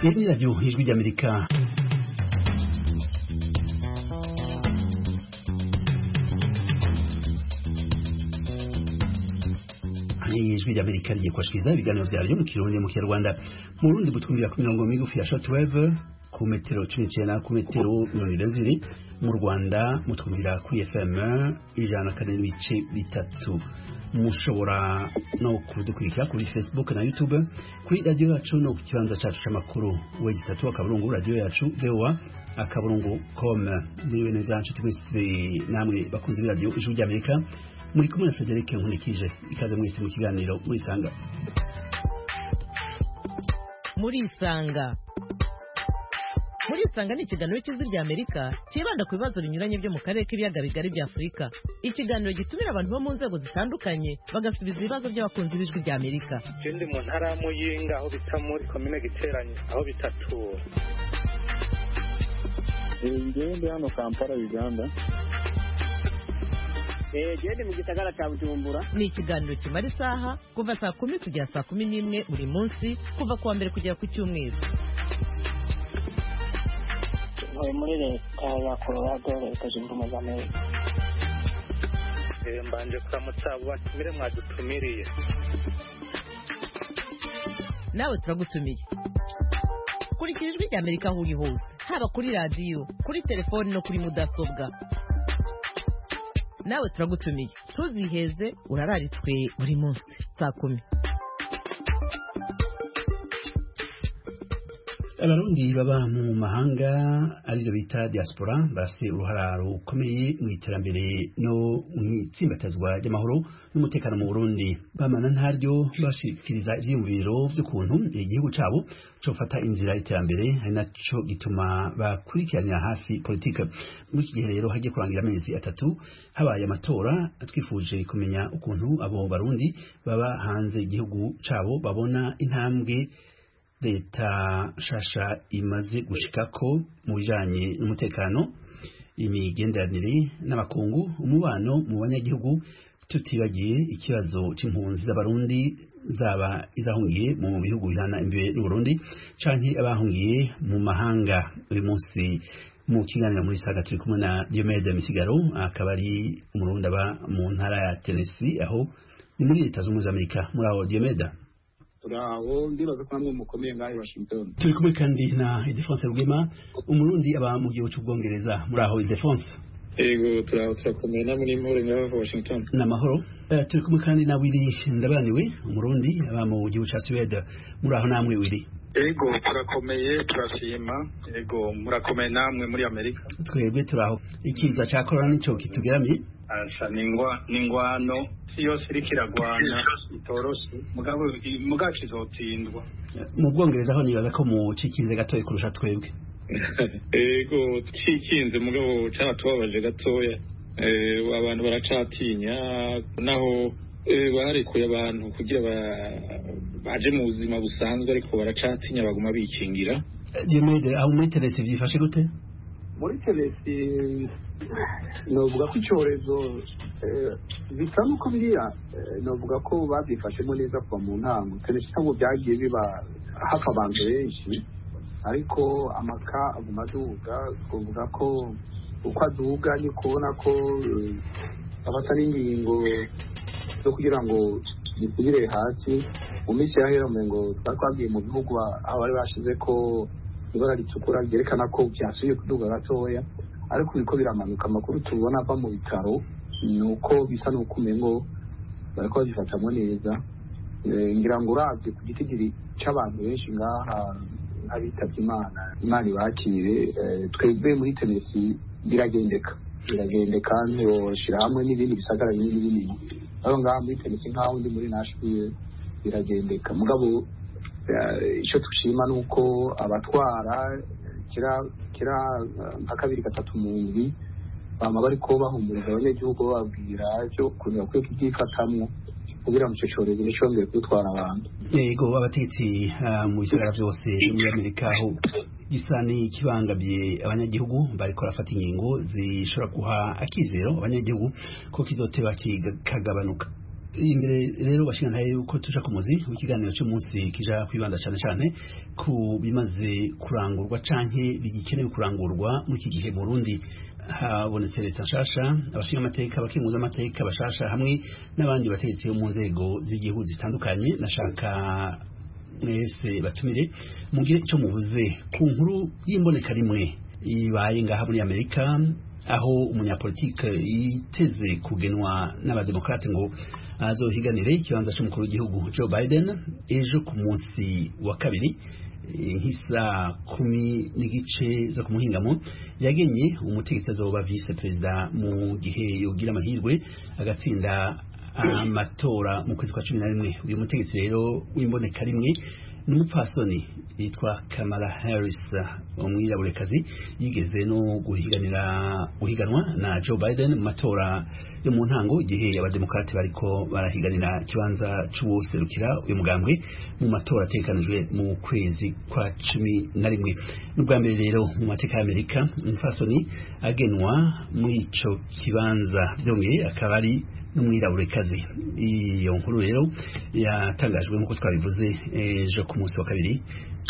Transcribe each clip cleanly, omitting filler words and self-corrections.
Iri radio Ijwi ry'Amerika. Ijwi ry'Amerika rigiye kwashikiriza ibiganiro vyaryo mu Kirundi mu Kinyarwanda mu Burundi butwumvira ku mirongo migufi ya shortwave ku metero 19 ku metero 22 mu Rwanda mutwumvira kuri FM ijana kane n'ibice bitatu. Mushobora no kudukurikira kuri Facebook na YouTube kuri radio yacu no ku kibanza cacu c'amakuru wegitatu akaburungu radio yacu VOA akaburungu.com. Niwe neza nshuti mwese namwe bakunze radio Ijwi ry'Amerika muri kumwe na Frederic Nkunikije ikaze mwese mu kiganiro murisanga Murisanga ni ikiganiro cy'Ijwi ry'Amerika kibanda ku bibazo binyuranye byo mu karere k'ibiyaga bigari bya Afurika. Ikiganiro gitumira abantu bo mu nzego zitandukanye bagasubiza ibibazo by'abakunzi b'Ijwi ry'Amerika. Ndi mu ntara ya Muyinga aho bita muri komine Giteranye aho bitatura. Ndi hano Kampala Uganda. Jedi mu gisagara cya Bujumbura. Ni ikiganiro kimara isaha kuva saa 10 kugera saa 11 buri munsi kuva kuwa mbere kugera ku cyumweru. Muri leta ya Colorado leta zunze ubumwe za Amerika. Mbanje kuramutsa abo batumire mwadutumiriye. Nawe turagutumiye. Kurikira Ijwi ry'Amerika aho uri hose, haba kuri radio, kuri telefone no kuri mudasobwa. Nawe turagutumiye. Tuziheze urararitswe buri munsi saa 10. Abarundi baba mu mahanga arizo bita diaspora bafite uruhara rukomeye mu iterambere no mu itsimbatazwa ry'amahoro n'umutekano mu Burundi. Bamana ntaryo bashikiriza ivyiyumviro by'ukuntu igihugu cabo cofata inzira y'iterambere ari naco gituma bakurikiranya hafi politika. Muri iki gihe rero hagiye kurangira amezi 3 habaye amatora, twifuje kumenya ukuntu abo barundi baba hanze igihugu cabo babona intambwe leta shasha imaze gushikako mu bijanye n'umutekano, imigenderanire n'abakungu, umubano mu banyagihugu, tutibagiye ikibazo c'impunzi z'abarundi zaba izahungiye mu bihugu bihana imbere n'u Burundi canke abahungiye mu mahanga. Uyu munsi mu kiganiro muri saga turi kumwe na Diomede Misigaro akaba ari umurundi aba mu ntara ya Tennessee aho ni muri leta z'Ubumwe z'Amerika. Muri aho Diomede turaho ndibaza ko namwe mukomeye ngaho Washington. Turi kumwe kandi na Ildefonse Rugema umurundi aba mu gihugu cy'Ubwongereza. Muri aho Ildefonse? Ego turakomeye namwe ni muri ngaho Washington. Namahoro. Turi kumwe kandi na Willy Ndabaniwe umurundi aba mu gihugu cya Sweden. Muri aho namwe Willy? Ego turakomeye turashima. Ego murakomeye namwe muri Amerika. Twebwe turaho. Ikiza cya corona nico kitugeramiye. Asha ningwano yose irikiragwana itoroshe mugabo kizotsindwa. Mu Bwongereza ho nibaza ko mu cikinze gatoye kurusha twebwe. Ego cikinze mugabo cyatubabaje gatoya. Abantu baracatinya naho barekuye abantu kugira baje mu buzima busanzwe ariko baracatinya baguma bikingira. Diomede aho muri Tennessee byifashe gute? Muri Tennessee novuga ko icyorezo bisa nuko biriya novuga ko babyifashemo neza kuva mu ntango. Tennessee ntabwo byagiye biba hafi abantu benshi ariko amaka aguma aduga. Twavuga ko uko aduga ni kubona ko abata n'ingingo zo kugira ngo bisubire hasi. Mu minsi yahera ngo twagiye mu bihugu aho bari bashize ko ibara ritukura ryerekana ko byasubiye kuduga gatoya ariko biko biramanuka. Amakuru tubona ava mu bitaro nuko bisa nuko umengo bariko babifatamo neza. Ngira ngo uravye ku gitigiri c'abantu benshi ngaha abitavye Imana ibakire. Twebwe muri Tennessee biragendeka ntiwoshira hamwe n'ibindi bisagara binini aho ngaha muri Tennessee nk'aho ndi muri Nashville biragendeka. Mugabo icyo tushima nuko abatwara kira nka 2-3 mu ndwi bama bariko bahumuriza abanyagihugu bababwira cyo kugira ko kibyifatamwo kugira mu cyorezo n'ishongeye gutwara abantu. Yego abatetsi mu bisagara byose muri Amerika aho gisa n'ikibangabye abanyagihugu bariko rafata ingingo zishobora guha akizero abanyagihugu ko kizoteba kikagabanuka. imbere rero bashinga yuko tuja ku muzi w'ikiganiro cy'umunsi kija kwibanda cyane ku bimaze kurangurwa canke bigikenewe kurangurwa muri iki gihe mu Burundi habonetse leta nshasha abashinga amateka abakenguza amateka bashasha hamwe n'abandi bategetsi mu nzego z'igihugu zitandukanye nashaka mwese batumire mugire icyo muvuze ku nkuru y'imboneka rimwe ibaye ngaha muri Amerika aho umunyapolitike yiteze kugenwa n'abademokrate ngo azohiganire ikibanza cy'umukuru w'igihugu Joe Biden ejo ku munsi wa kabiri nk'isa 10:30 zo kumuhingamo yagenye umutegetsi azoba vice perezida mu gihe yogira amahirwe agatsinda amatora mu kwezi kwa 11. Uyu mutegetsi rero w'imboneka rimwe n'umupfasoni yitwa Kamala Harris umwiraburekazi yigeze no guhiganwa na Joe Biden mu matora yo mu ntango igihe abademokrate bariko barahiganira ikibanza c'uwoserukira uyu mugambwe mu matora atekanijwe mu kwezi kwa 11. N'ubwa mbere rero mu mateka ya Amerika umupfasoni agenwa muri ico kibanza byongeye akaba ari n'umwiraburekazi. Iyo nkuru rero yatangajwe nk'uko twabivuze ejo ku munsi wa kabiri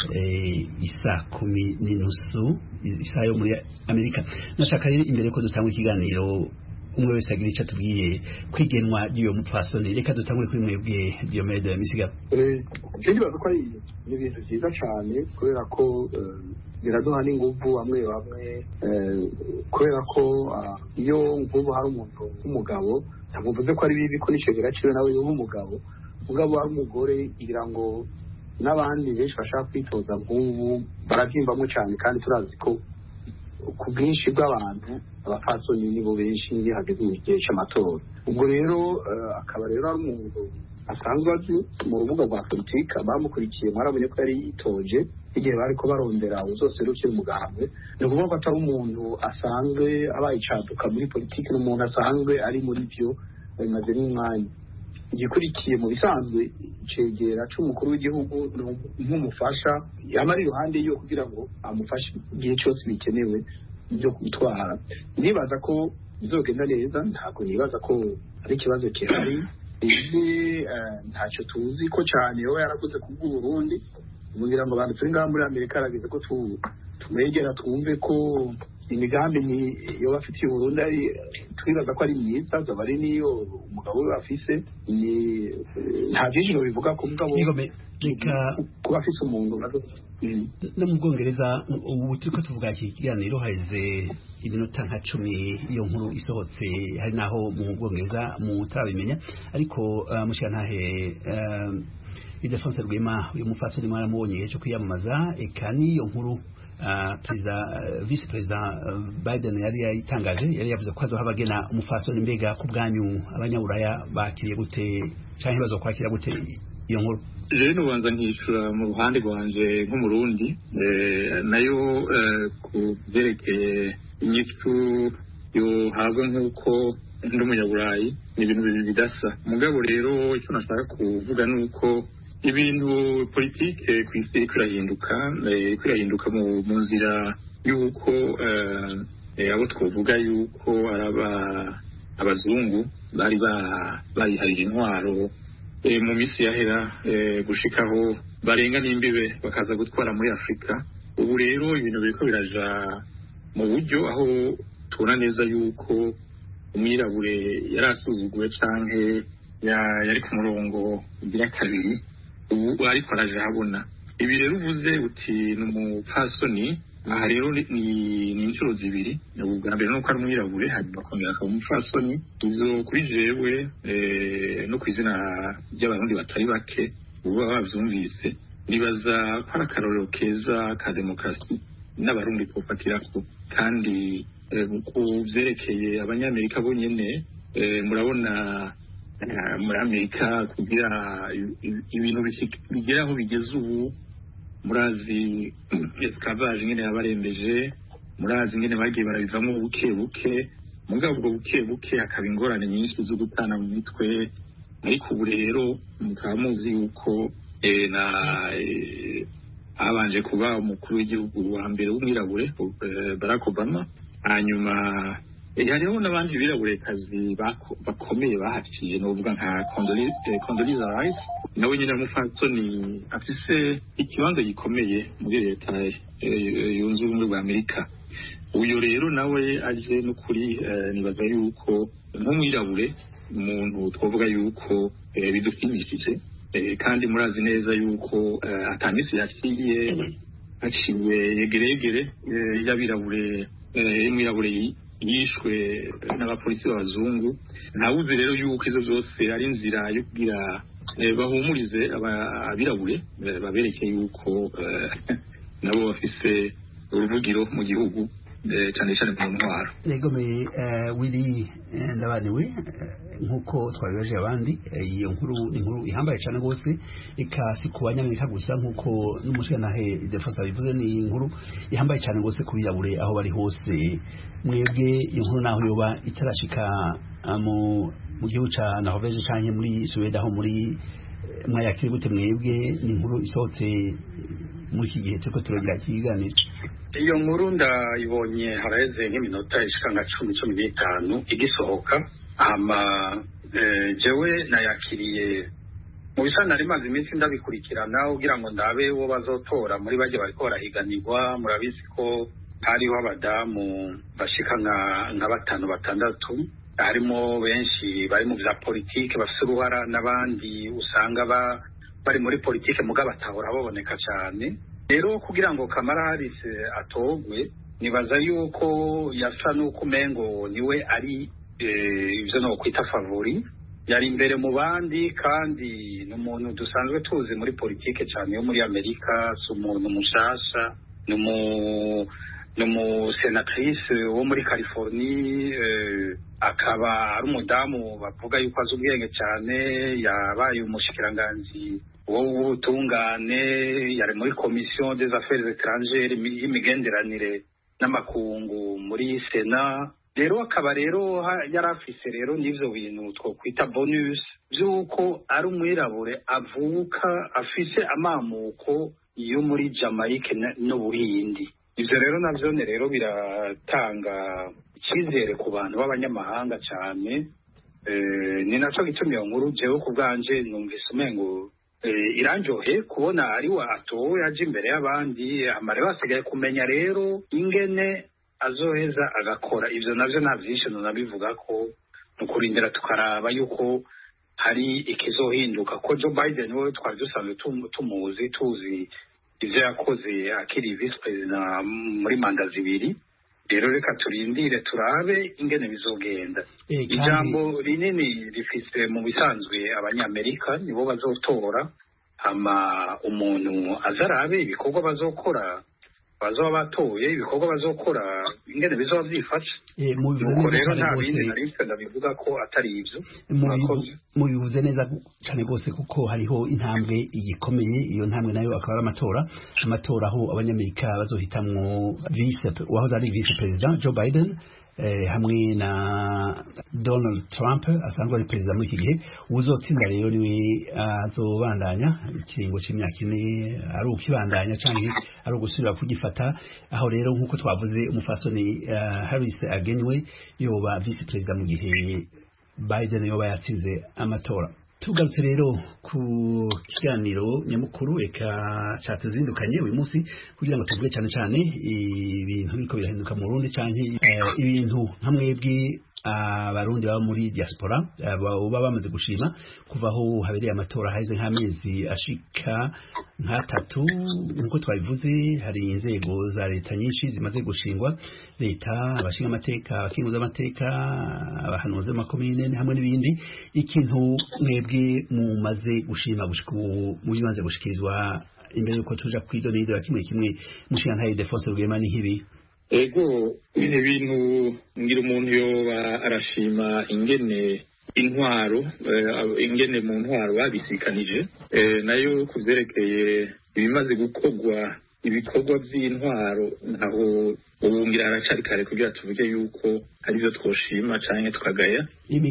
isa 10:30 isaha yo muri Amerika. Nashaka rero imbere ko dutanga ikiganiro umwe wese agira icyo atubwiye kwigenwa ry'uyo mupfasoni. Reka dutangure kuri mwebwe Diomede Misiga. Ndibaza ko ari ibintu byiza cyane kubera ko biraduha n'inguvu bamwe kubera ko iyo ngubu hari umuntu w'umugabo ntavuze ko ari bibi ko nico giraciwe nawe y'umugabo ari umugore kugira ngo n'abandi benshi bashaka kwitoza nk'ubu barabyimbamo cyane kandi turazi ko ku bwinshi bw'abantu abapfasoni nibo benshi iyo hageze mu gihe cy'amatora. Ubwo rero akaba rero ari umuntu asanzwe azi mu rubuga rwa politika bamukurikiye mwarabonye ko yari yitoje igihe bariko barondera uzoserukira umugambwe. Ni ukuvuga ko atari umuntu asanzwe abaye icaduka muri politiki, n'umuntu asanzwe ari muri byo bimaze n'umwanya. Igikurikiye mu bisanzwe icegera c'umukuru w'igihugu nk'umufasha yamara iruhande yo kugira ngo amufashe igihe cyose bikenewe byo kwitwara. Nibaza ko bizogenda neza, ntabwo nibaza ko ari ikibazo kihari. Ntacyo tuzi ko cyane yoba yarakoze ku bw'Uburundi, kugira ngo abantu turi ngaha muri Amerika arageze ko tumegera twumve ko imigambi yoba afitiye Uburundi twibaza ko ari myiza, zaba ari niyo umugabo we afise. Nta byinshi bivuga ko mugabo kuba afise umuntu no mu Bwongereza. Ubu turiko tuvuga iki kiganiro haize iminota nka 10 iyo nkuru isohotse, hari naho mu Bwongereza mutarabimenya, ariko mushikantahe Ildefonse Rwema uyu mufasoni mwaramubonye cyo kwiyamamaza eka niyo nkuru vice president Biden yari yayitangaje, yari yavuze ko azoha bagena umufasoni. Mbega ku bwanyu abanyaburaya bakiriye gute canke bazokwakira gute iyo nkuru? Rero nubanza nkishura mu ruhande rwanje nk'umurundi nayo ku byerekeye inyitu yo hago nk'uko ndi umunyaburayi ni ibintu bidasa. Mugabo rero icyo nashaka kuvuga nuko ibintu politike ku isi irahinduka mu nzira y'uko abo twovuga yuko araba abazungu bari bariharije intwaro mu misi yahera gushikaho barenga n'imbibe bakaza gutwara muri Afrika. Ubu rero ibintu biriko biraja mu buryo aho tubona neza yuko umwirabure yarasuzuguwe canke yari ku murongo ugira kabiri, ubu ariko araje habona. Ibi rero uvuze uti n'umupfasoni, aha rero ni inshuro zibiri. Ubwa mbere nuko ari umwirabure, hanyuma akongera akaba umupfasoni. Izo kuri jewe no ku izina ry'abarundi batari bake ubu bavyumvise, nibaza ko ari akarorero keza ka demokarasi n'abarundi twofatirako. Kandi ku vyerekeye abanyamerika bonyene, murabona muri Amerika kugira ibintu bigera aho bigeze ubu, murazi esclavage ingene yabarembeje, murazi ingene bagiye barabivamo buke buke, mugabo ubwo buke buke hakaba ingorane nyinshi zo gutana mu mitwe. Ariko ubu rero mukaba muzi yuko habanje kuba umukuru w'igihugu wa mbere w'umwirabure Barack Obama, hanyuma hariho n'abandi biraburekazi bakomeye bahaciye n'uvuga nka Condoleezza Rice nawe nyine umupfasoni afise ikibanza gikomeye muri leta yunze ubumwe bwa Amerika. Uyu rero nawe aje n'ukuri nibaza yuko nk'umwirabure umuntu twavuga yuko bidushimishije, kandi murazi neza yuko atamisi haciye yegeregere y'abirabure y'umwirabure yishwe n'abapolisi b'abazungu. Ntawuzi rero yuko izo zose ari inzira yo kugira bahumurize abirabure babereke yuko nabo bafise uruvugiro mu gihugu cyane cyane mu ntwaro. Yegomeye Willy Ndabaniwe nkuko twabibaje abandi, iyo nkuru ni inkuru ihambaye cyane rwose, ikasi ku banyamerika gusa nkuko n'umushyiranahe Defensa bivuze, ni inkuru ihambaye cyane rwose ku birabure aho bari hose. Mwebwe iyo nkuru naho yoba itarashika mu gihugu ca Norvege canke muri Sweden aho muri mwayakiri gute mwebwe? Ni inkuru isohotse muri iki gihe turiko turagira ikiganiro. Iyo nkuru ndayibonye haraheze nk'iminota ishika nka 10-15 igisohoka, jewe nayakiriye mu bisa nari maze iminsi ndabikurikirana kugira ngo ndabe uwo bazotora muri baje bariko barahiganirwa. Murabizi ko hariho abadamu bashika nka 5-6, harimo benshi bari mu vya politike bafise uruhara, n'abandi usanga bari muri politike mugabo batahora baboneka cyane. Rero kugira ngo Kamala Harris atogwe, nibaza yuko yasa n'uko umengo niwe ari ivyo no kwita favori, yari imbere mu bandi, kandi n'umuntu dusanzwe tuzi muri politike cyane yo muri Amerika, si umuntu mushasha, n'umu senatrice wo muri California, akaba ari umudamu bavuga yuko azi ubwenge cyane, yabaye umushikiranganji w'ubutungane, yari muri Commission des Affaires étrangères y'imigenderanire n'amakungu muri Sena. Rero akaba rero yarafise rero n'ivyo bintu twokwita bonus by'uko ari umwirabure avuka afise amamuko yo muri Jamaica n'Ubuhindi. Ivyo rero navyo rero biratanga icyizere ku bantu b'abanyamahanga cyane. Ni naco gituma iyo nkuru jewe ku bwanje numvise umengo iranjohe kubona ari wa atowe aje imbere y'abandi. Amare basigaye kumenya rero ingene azoheza agakora. Ivyo navyo navyishe nabivuga ko nukurindira tukaraba yuko hari ikizohinduka, ko Joe Biden we twari dusanzwe tumuzi, tuzi ivyo yakoze akiri vice president muri manda zibiri. Rero reka turindire turabe ingene bizogenda. Ijambo rinini rifise mu bisanzwe abanyamerika, nibo bazotora, hama umuntu azarabe ibikorwa bazokora, bazoba batoye ibikorwa bazokora ingene bizoba byifashe. Nuko rero nta bindi narifite ndabivuga ko atari ivyo. Mubivuze neza cyane rwose, kuko hariho intambwe igikomeye. Iyo ntambwe nayo akaba ari amatora aho abanyamerika bazohitamwo wahoze ari vice president Joe Biden hamwe na Donald Trump asanzwe ari perezida muri iki gihe. Uzotsinda rero niwe azobandanya ikiringo c'imyaka 4, ari ukibandanya canke ari ugusubira kugifata. Aho rero nkuko twavuze umufasoni Harris agenwe yoba vice president mu gihe Biden yoba yatsinze amatora. Tugarutse rero ku kiganiro nyamukuru eka catuzindukanye uyu munsi kugira ngo tuvuge cyane ibintu biko birahinduka mu Burundi canke ibintu hamwebwe abarundi baba muri diaspora baba bamaze gushima kuva aho habereye amatora haize nk'amezi ashika nk'atatu. Nkuko twabivuze hari inzego za leta nyinshi zimaze gushingwa, leta, abashinga amateka, abakinguza amateka, abahanuzi b'amakomine hamwe n'ibindi. Ikintu mwebwe mumaze gushima mu bimaze gushikirizwa imbere yuko tuja kwidonidora kimwe mushinga Defense Rugema ni nk'ibi? Ego ibintu ngira umuntu yoba arashima ingene intwaro ingene mu ntwaro babisikanije, nayo kuvyerekeye ibimaze gukorwa ibikorwa by'intwaro ntaho ubungira aracari kare kugira tuvuge yuko ari byo twoshima canke tukagaya.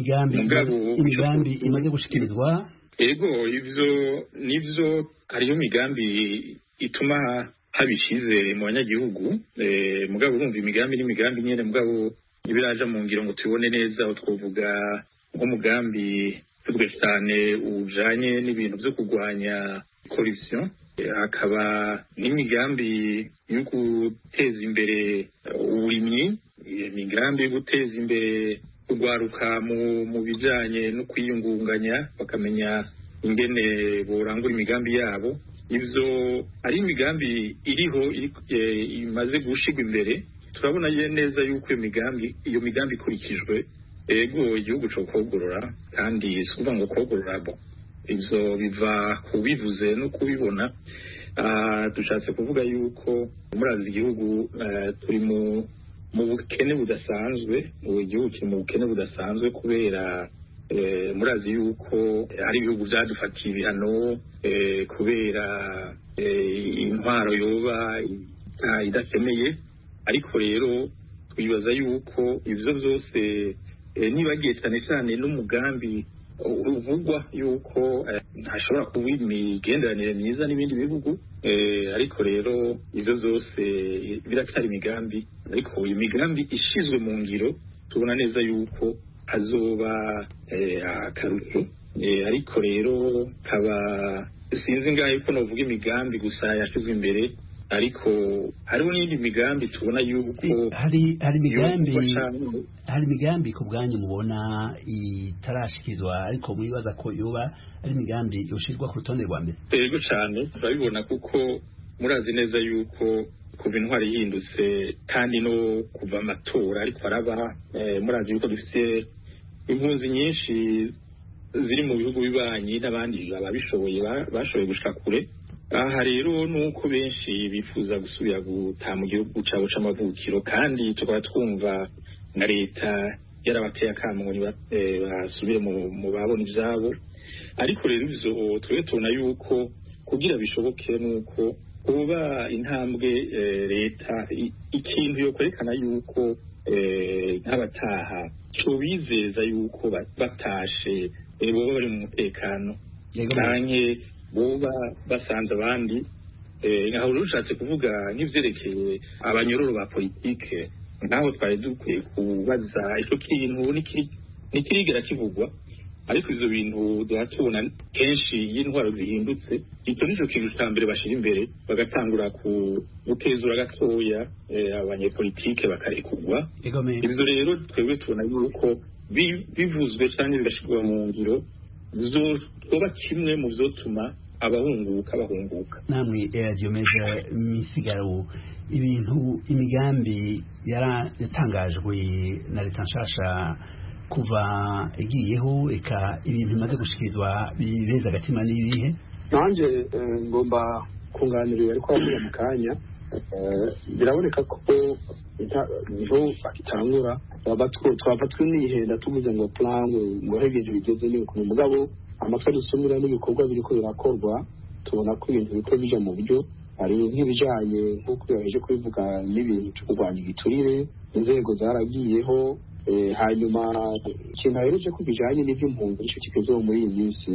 Imigambi imaze gushikirizwa. Ego ivyo nivyo, hariyo migambi ituma habishizere mu banyagihugu, mugabo urumva imigambi n'imigambi nyene, mugabo ibiraja mu ngiro ngo tubone neza aho twovuga nk'umugambi tuzwe cyane ujanye n'ibintu byo kurwanya corruption, hakaba n'imigambi yo guteza imbere uburimyi, imigambi yo guteza imbere kugwaruka mu bijanye no kwiyungunganya bakamenya ingene borangura imigambi yabo. Ivyo ari imigambi iriho imaze gushigwa imbere. Turabona neza yuko iyo migambi ikurikijwe, ego igihugu cyo kogorora, kandi suvuga ngo kogorora ivyo biva kubivuze no kubibona. Dushatse kuvuga yuko murazi igihugu turi mu bukene budasanzwe, igihugu kiri mu bukene budasanzwe kubera murazi yuko ari ibihugu byadufatiye ibihano kubera intwaro yoba idakeneye. Ariko rero twibaza yuko ivyo byose nibagiye cyane cyane n'umugambi uvugwa yuko ntashobora kuba imigenderanire myiza n'ibindi bihugu, ariko rero ivyo byose biracyari imigambi. Ariko iyo migambi ishizwe mu ngiro tubona neza yuko hazoba akarusho. Ariko rero kaba sinzi ngaho yuko novuga imigambi gusa yashizwe imbere, ariko hariho n'indi migambi tubona yuko hari imigambi ku bwanyu mubona itarashikizwa ariko mwibaza ko yoba ari imigambi yoshirwa ku rutonde rwa mbere. Yego cyane turabibona kuko murazi neza yuko kuva intwari yihindutse kandi no kuva amatora ariko araba, murazi yuko dufite impunzi nyinshi ziri mu bihugu bibanyi n'abandi ababishoboye bashoboye gushika kure. Aha rero nuko benshi bifuza gusubira gutaha mu gihugu cabo c'amavukiro, kandi tukaba twumva na leta yarabateye akamo ngo basubire mu babona ivyabo. Ariko rero ivyo twebwe tubona yuko kugira bishoboke nuko kuba intambwe leta ikintu yo kwerekana yuko nk'abataha cobizeza yuko batashe boba bari mu mutekano, canke boba basanze abandi. Nkaho rushatse kuvuga nk'ivyerekeye abanyororo ba politike, nkaho twari dukwiye kubaza ico kintu nikirigera kivugwa. Ariko ivyo bintu duhatubona kenshi y'intwaro zihindutse, icyo nico kintu ca mbere bashira imbere, bagatangura gutezura gatoya abanyepolitike bakarekurwa. Ivyo rero twebwe tubona yuko bivuzwe canke bigashirwa mu ngiro zoba kimwe mu vyotuma abahunguka bahunguka. Namwe Diomeje Misigaro, ibintu imigambi yatangajwe na leta nshasha kuva igiyeho, eka ibintu bimaze gushikirizwa bibeza agatima n'ibihe? Nanje ngomba kunganirira ariko avuga mu kanya, biraboneka ko niho bakitangura twaba twinihenda tuvuze ngo plan ngo hegeje bigeze ni ku mugabo amakuru dusumira n'ibikorwa biriko birakorwa, tubona ko ibintu biko bija mu buryo ari nk'ibijanye nk'uko yaje kubivuga n'ibintu cyo kurwanya igiturire, inzego zaragiyeho. Hanyuma ikintu ahereje ko bijanye n'ivy'impunzi ico kigezeho muri iyi minsi,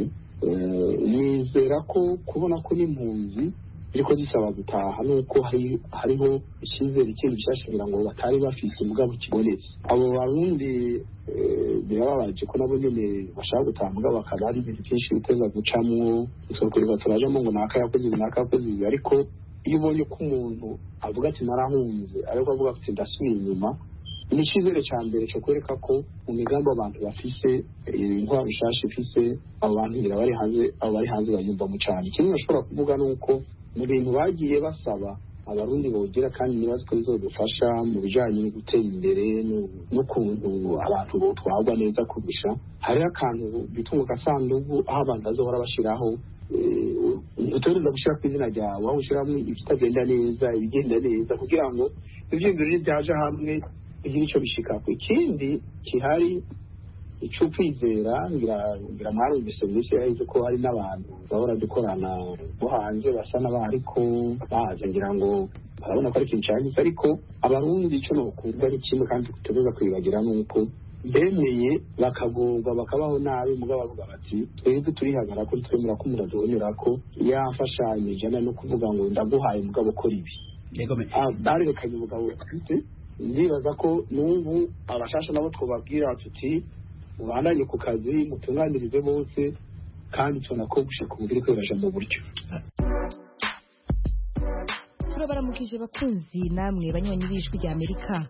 nizera ko kubona ko n'impunzi ziriko zisaba gutaha nuko hariho icyizere ikindi cyashigira ngo batari bafise umugabo kibonetse. Abo barundi birababaje ko nabo nyene bashaka gutaha mugabo bakaba ari ibintu byinshi biteza gucamwo, isoko ribaturajamo ngo nakayakoze, ariko iyo ubonye ko umuntu avuga ati narahunze ariko avuga ati ndasubiye inyuma, ni icyizere cya mbere cyo kwereka ko mu migambi abantu bafise intwaro nshasha ifise abo bantu bari hanze banyumvamo cyane. Ikindi bashobora kuvuga ni uko mu bintu bagiye basaba abarundi bogira, kandi nibazi ko bizodufasha mu bijanye no gutera imbere n'ukuntu abantu botwarwa neza kurusha, hariho akantu bitunga agasandugu aho abantu bazohora bashiraho utoreza gushira ku izina ryawe, aho ushiramwo ibitagenda neza, ibigenda neza, kugira ngo ivyiyumviro byaje hamwe igihe ico bishikako. Ikindi kihari ico kwizera, ngira mwarumvise mwisi yahise ko hari n'abantu bahora dukorana bo hanze basa n'abariko baje, ngira ngo barabona ko ari ikintu cyagize. Ariko abarundi ico nokumva ari kimwe kandi tutegereza kwibagira nuko bemeye bakagorwa bakabaho nabi, mugabo bavuga bati twebwe turihagara ko twemera ko umuntu aduhonyora ko yafashanyije no kuvuga ngo ndaguhaye mugabo kora ibi. Barerekanye umugabo afite ndibaza ko n'ubu abashasha nabo twababwira tuti mubandanye ku kazi mutunganirize bose kandi tubona ko gushika ubu biriko biraja mu buryo. turabaramukije bakunzi namwe banywanyi b'ijwi rya Amerika.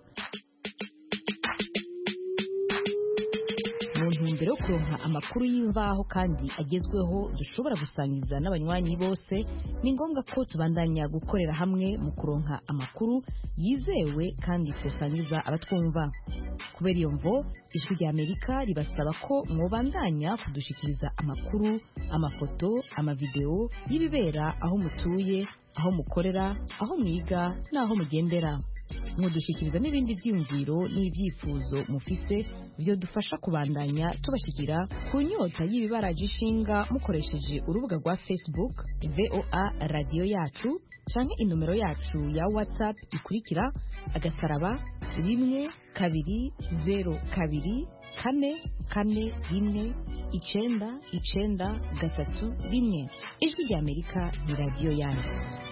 mu ntumbero yo kuronka amakuru y'imvaho kandi agezweho dushobora gusangiza n'abanywanyi bose, ni ngombwa ko tubandanya gukorera hamwe mu kuronka amakuru yizewe kandi tusangiza abatwumva. kubera iyo mvo ijwi rya Amerika ribasaba ko mwobandanya kudushikiriza amakuru, amafoto, amavideo y'ibibera aho mutuye, aho mukorera, aho mwiga n'aho mugendera. mudushikiriza n'ibindi byiyumviro n'ibyifuzo mufise byo dufasha kubandanya tubashikira ku nyota y'ibibaraje ishinga mukoresheje urubuga rwa Facebook VOA Radio Yacu canke inomero yacu ya WhatsApp ikurikira *1 2 0 2 4 4 1 9 3 1. Ijwi rya Amerika ni radio yanyu.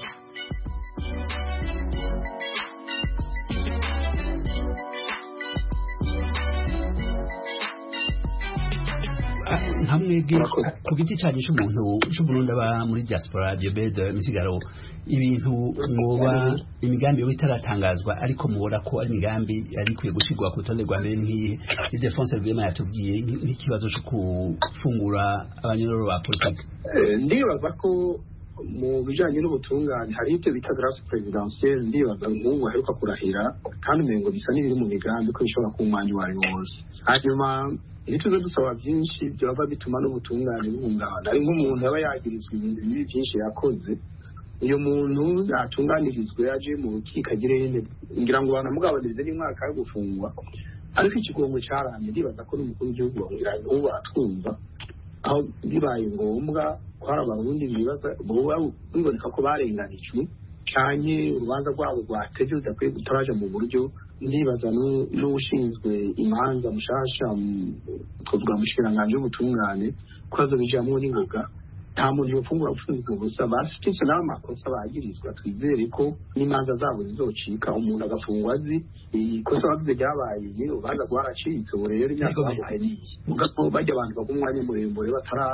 hamwebwe ku giti cyanyu cy'umuntu aba muri diaspora Diobede Misigaro, ibintu mwoba imigambi yo itaratangazwa ariko mubona ko ari imigambi yari ikwiye gushigwa ku rutonde rwa mbere nk'iyi Ildefonse Rwema yatubwiye nk'ikibazo cyo gufungura abanyororo ba politiki. Ndibaza ko mu bijanye n'ubutungane hari ibyo bita grâce présidentielle, ndibaza nk'ubu aheruka kurahira kandi umengo bisa n'ibiri mu migambi ko bishobora kumwanya uwo ari wose. Hanyuma ntituze dusaba byinshi byaba bituma n'ubutungane buhungabana. Ari nk'umuntu aba yagirizwa ibintu bibi byinshi yakoze, uyu muntu yatunganirizwe yaje mu rukiko agire yende ngira ngo banamugabanirize n'umwaka wo gufungwa, ariko ikigongo cyaramye. Ndibaza ko n'umukuru w'igihugu wongera ubu atwumva aho bibaye ngombwa ko hari abarundi bibaza biboneka ko barenganijwe cyane urubanza rwabo rwatevye rudakwiye gutaraja mu buryo. Ndibaza n'ushinzwe imanza mushasha twavuga mushikiranganje w'ubutungane ko azobijamwo n'ingoga, nta muntu yofungura gupfungirwa ubusa. Bashitse n'amakosa bagirizwa, twizere ko n'imanza zabo zizocika, umuntu agafungwa azi ikosa bagize ryabaye, urubanza rwaracitse. Ubu rero imyaka babaye niyi mugabo bajya abantu bagumwanya muremure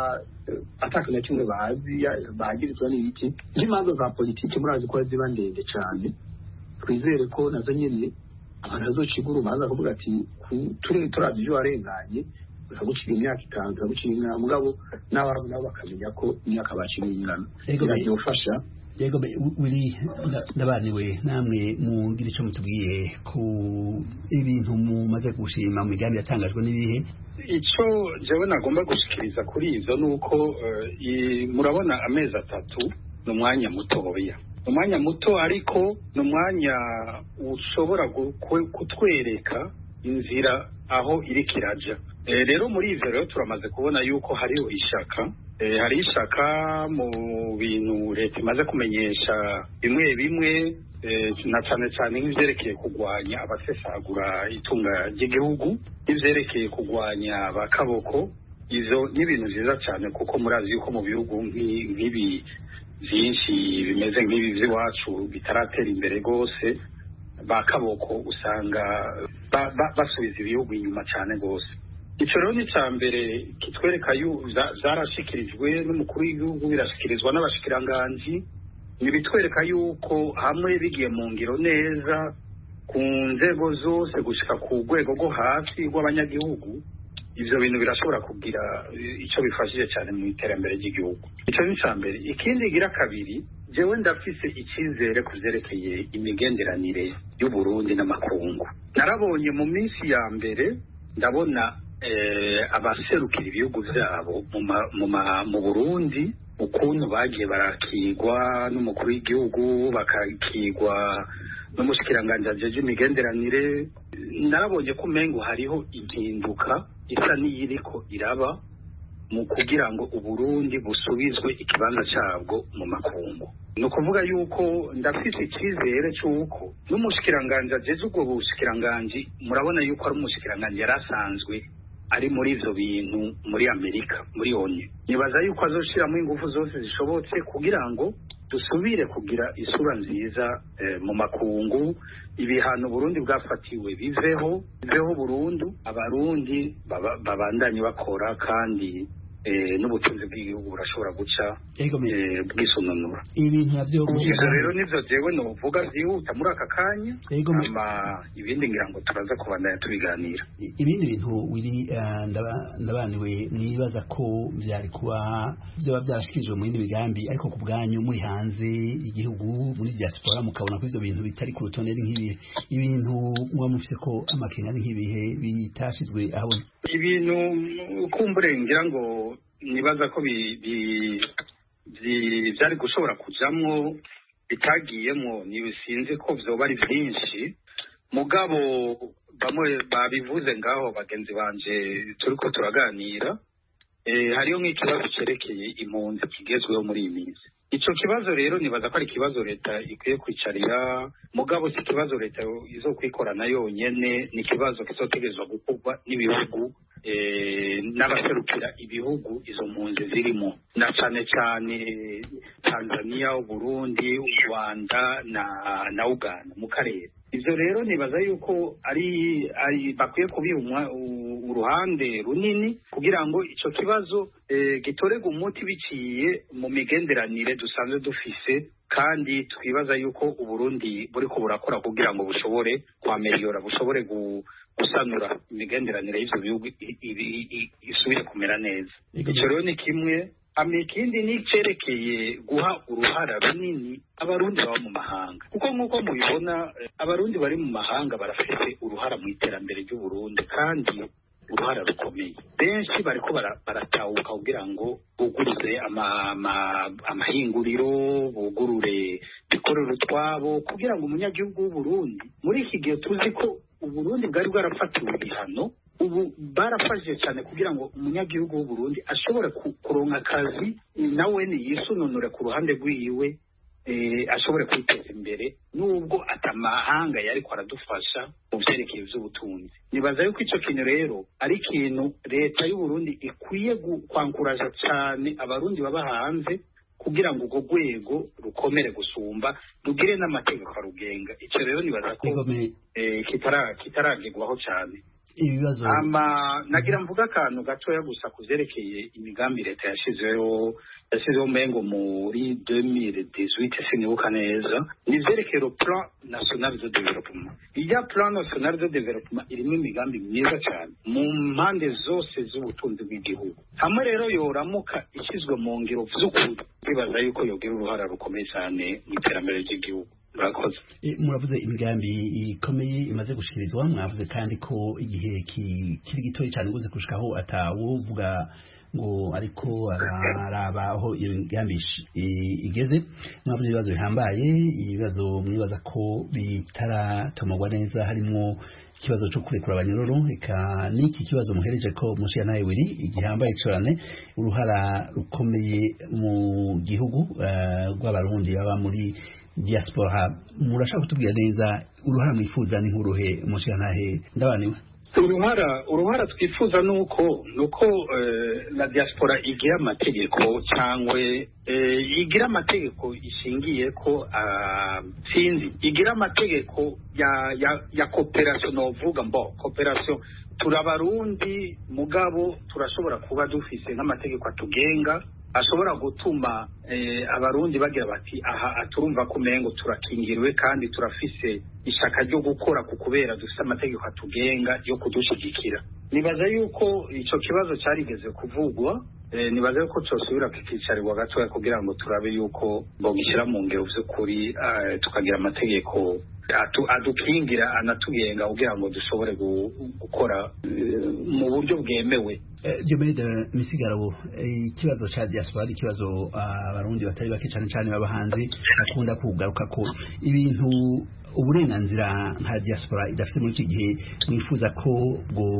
atakana kimwe bazi bagirizwa n'ibiki. N'imanza za politiki murazi ko ziba ndende cyane, twizere ko nazo nyene abantu bazocika urubanza kuvuga ati turavye ibyo warenganye bakagucira imyaka 5 bakagucira imyaka mugabo n'abantu nabo bakamenya ko imyaka baciriye ingana. Byofasha. Yego wili ndabaniwe namwe mugira icyo mutubwiye ku ibintu mumaze gushima mu migambi yatangajwe n'ibihe. Icyo jewe nagomba gushikiriza kuri ivyo nuko murabona amezi 3 n'umwanya mutoya, umwanya muto ariko n'umwanya ushobora kutwereka inzira aho iri kiraja. Rero muri ivyo rero turamaze kubona yuko hariho ishaka, hari ishaka mu bintu leta imaze kumenyesha bimwe bimwe, na cyane cyane nk'ivyerekeye kugwanya abasesagura itunga ry'igihugu, n'ivyerekeye kugwanya bakaboko. Izo ni ibintu vyiza cyane kuko murazi yuko mu bihugu nk'ibi byinshi bimeze nk'ibi by'iwacu bitaratera imbere rwose, bakaboko usanga basubiza ibihugu inyuma cyane rwose. Icyo rero ni cya mbere kitwereka zarashikirijwe n'umukuru w'igihugu, birashikirizwa n'abashikiranganji, nibitwereka yuko hamwe bigiye mu ngiro neza ku nzego zose gushika ku rwego rwo hasi rw'abanyagihugu, ivyo bintu birashobora kugira icyo bifashije cyane mu iterambere ry'igihugu. Icyo ni cya mbere. Ikindi gira kabiri, jewe ndafise icyizere kuvyerekeye imigenderanire y'u Burundi n'amakungu. Narabonye mu minsi ya mbere ndabona abaserukira ibihugu vyabo mu Burundi ukuntu bagiye barakigwa n'umukuru w'igihugu, bakakigwa n'umushikiranganje ajeje imigenderanire. Narabonye ko umengo hariho impinduka isa n'iyiriko iraba mu kugira ngo Uburundi busubizwe ikibanza cyabwo mu makungu. Ni ukuvuga yuko ndafite icyizere cy'uko n'umushikiranganje ajeje ubwo bushikiranganje, murabona yuko ari umushikiranganje yarasanzwe ari muri ivyo bintu muri Amerika muri ONU. Nibaza yuko azoshiramo ingufu zose zishobotse kugira ngo dusubire kugira isura nziza mu makungu, ibihano Burundi bwafatiwe biveho burundu, abarundi babandanye bakora kandi n'ubutunzi bw'igihugu burashobora guca bwisononura. Ibintu navyo rero nivyo jewe novuga vyihuta muri aka kanya, ibindi ngira ngo turaza kubandanya tubiganira. Ibindi bintu wiri ndabaniwe nibaza ko vyari kuba vyoba vyarashikirijwe mu yindi migambi, ariko ku bwanyu muri hanze igihugu muri diaspora mukabona ko ivyo bintu bitari ku rutonde nk'ibihe, ibintu muba mufise ko amakenga nk'ibihe bitashizwe ahabona. Ibintu kumbure ngira ngo nibaza ko byari gushobora kujamwo bitagiyemwo, nibisinze ko vyoba ari vyinshi, mugabo bamwe babivuze ngaho bagenzi banje turiko turaganira, hariyo nk'ikibazo cerekeye impunzi kigezweho muri iyi minsi. Ico kibazo rero nibaza ko ari ikibazo leta ikwiye kwicarira, mugabo si ikibazo leta izokwikorana yonyene, ni ikibazo kizotegerezwa gukorwa n'ibihugu n'abaserukira ibihugu izo mpunzi zirimo, na cane cane Tanzania, Burundi, Rwanda na Uganda mu karere. Ivyo rero nibaza yuko ari bakwiye kubiha uruhande runini kugira ngo ico kibazo gitorega umuti biciye mu migenderanire dusanzwe dufise, kandi twibaza yuko Uburundi buriko burakora kugira ngo bushobore kwameliora, bushobore gusanura imigenderanire y'ivyo bihugu isubire kumera neza. Ico rero ni kimwe. Ikindi ni cerekeye guha uruhara runini abarundi baba mu mahanga, kuko nk'uko mubibona abarundi bari mu mahanga barafite uruhara mu iterambere ry'Uburundi, kandi uruhara rukomeye. Benshi bariko baratahuka kugira ngo bugurure amahinguriro, bugurure bikorera utwabo, kugira ngo umunyagihugu w'Uburundi muri iki gihe tuzi ko Uburundi bwari bwarafatiwe ibihano, ubu barafashije cyane kugira ngo umunyagihugu w'Uburundi ashobore kuronka akazi, nawe yisununure ku ruhande rwiwe, ashobore kwiteza imbere nubwo atamahanga yari kwaradufasha mu vyerekeye vy'ubutunzi. Nibaza yuko ico kintu rero ari ikintu leta y'Uburundi ikwiye kwankuraja cyane abarundi baba hanze, kugira ngo urwo rwego rukomere gusumba, rugire n'amategeko arugenga. Ico rero nibaza ko kitaragirwaho cyane. Ibibazo nagira mvuga akantu gatoya gusa kuvyerekeye imigambi leta yashizeho mengo muri 2018 sinibuka neza, nivyerekeye plan national de développement. Iya plan national de développement irimo imigambi myiza cyane mu mpande zose z'ubutunzi bw'igihugu, hamwe rero yoramuka ishyizwe mu ngiro vy'ukuri, bibaza yuko yogira uruhara rukomeye cyane mu iterambere ry'igihugu. Muravuze imigambi ikomeye imaze gushikirizwa, mwavuze kandi ko igihe kiri gitoyi cyane guze kushikaho atawovuga ngo ariko araba aho iyo migambi igeze. Mwavuze ibibazo bihambaye, ibibazo mwibaza ko bitaratomogwa neza, harimo ikibazo cyo kurekura abanyororo, eka n'iki kibazo muhereje ko mushya nawe wiri igihambaye cyane, uruhara rukomeye mu gihugu rw'abarundi baba muri diaspora. Murashaka kutubwira neza uruhara mwifuza ni nk'uruhe mushya ntahe ndabaniwe? Uruhara twifuza nuko la diaspora igira amategeko cyangwa igira amategeko ishingiye ko sinzi igira amategeko ya cooperation, novuga cooperation. Turabarundi mugabo turashobora kuba dufise nk'amategeko atugenga ashobora gutuma abarundi bagira bati aha aturumva ko mengo turakingiriwe kandi turafise ishaka ryo gukora kubera dufise amategeko atugenga yo kudushigikira. Nibaza yuko ico kibazo carigeze kuvugwa, nibaza yuko cosubira kikicarirwa gatoya kugira ngo turabe yuko bogishyira mu ngero vy'ukuri, tukagira amategeko adukingira anatugenga kugira ngo dushobore gukora mu buryo bwemewe. Diomede Misigaro, ikibazo cha diaspora ari ikibazo abarundi batari bake cyane cyane baba hanze bakunda kugaruka ko ibintu uburenganzira nka diaspora idafite muri iki gihe, mwifuza ko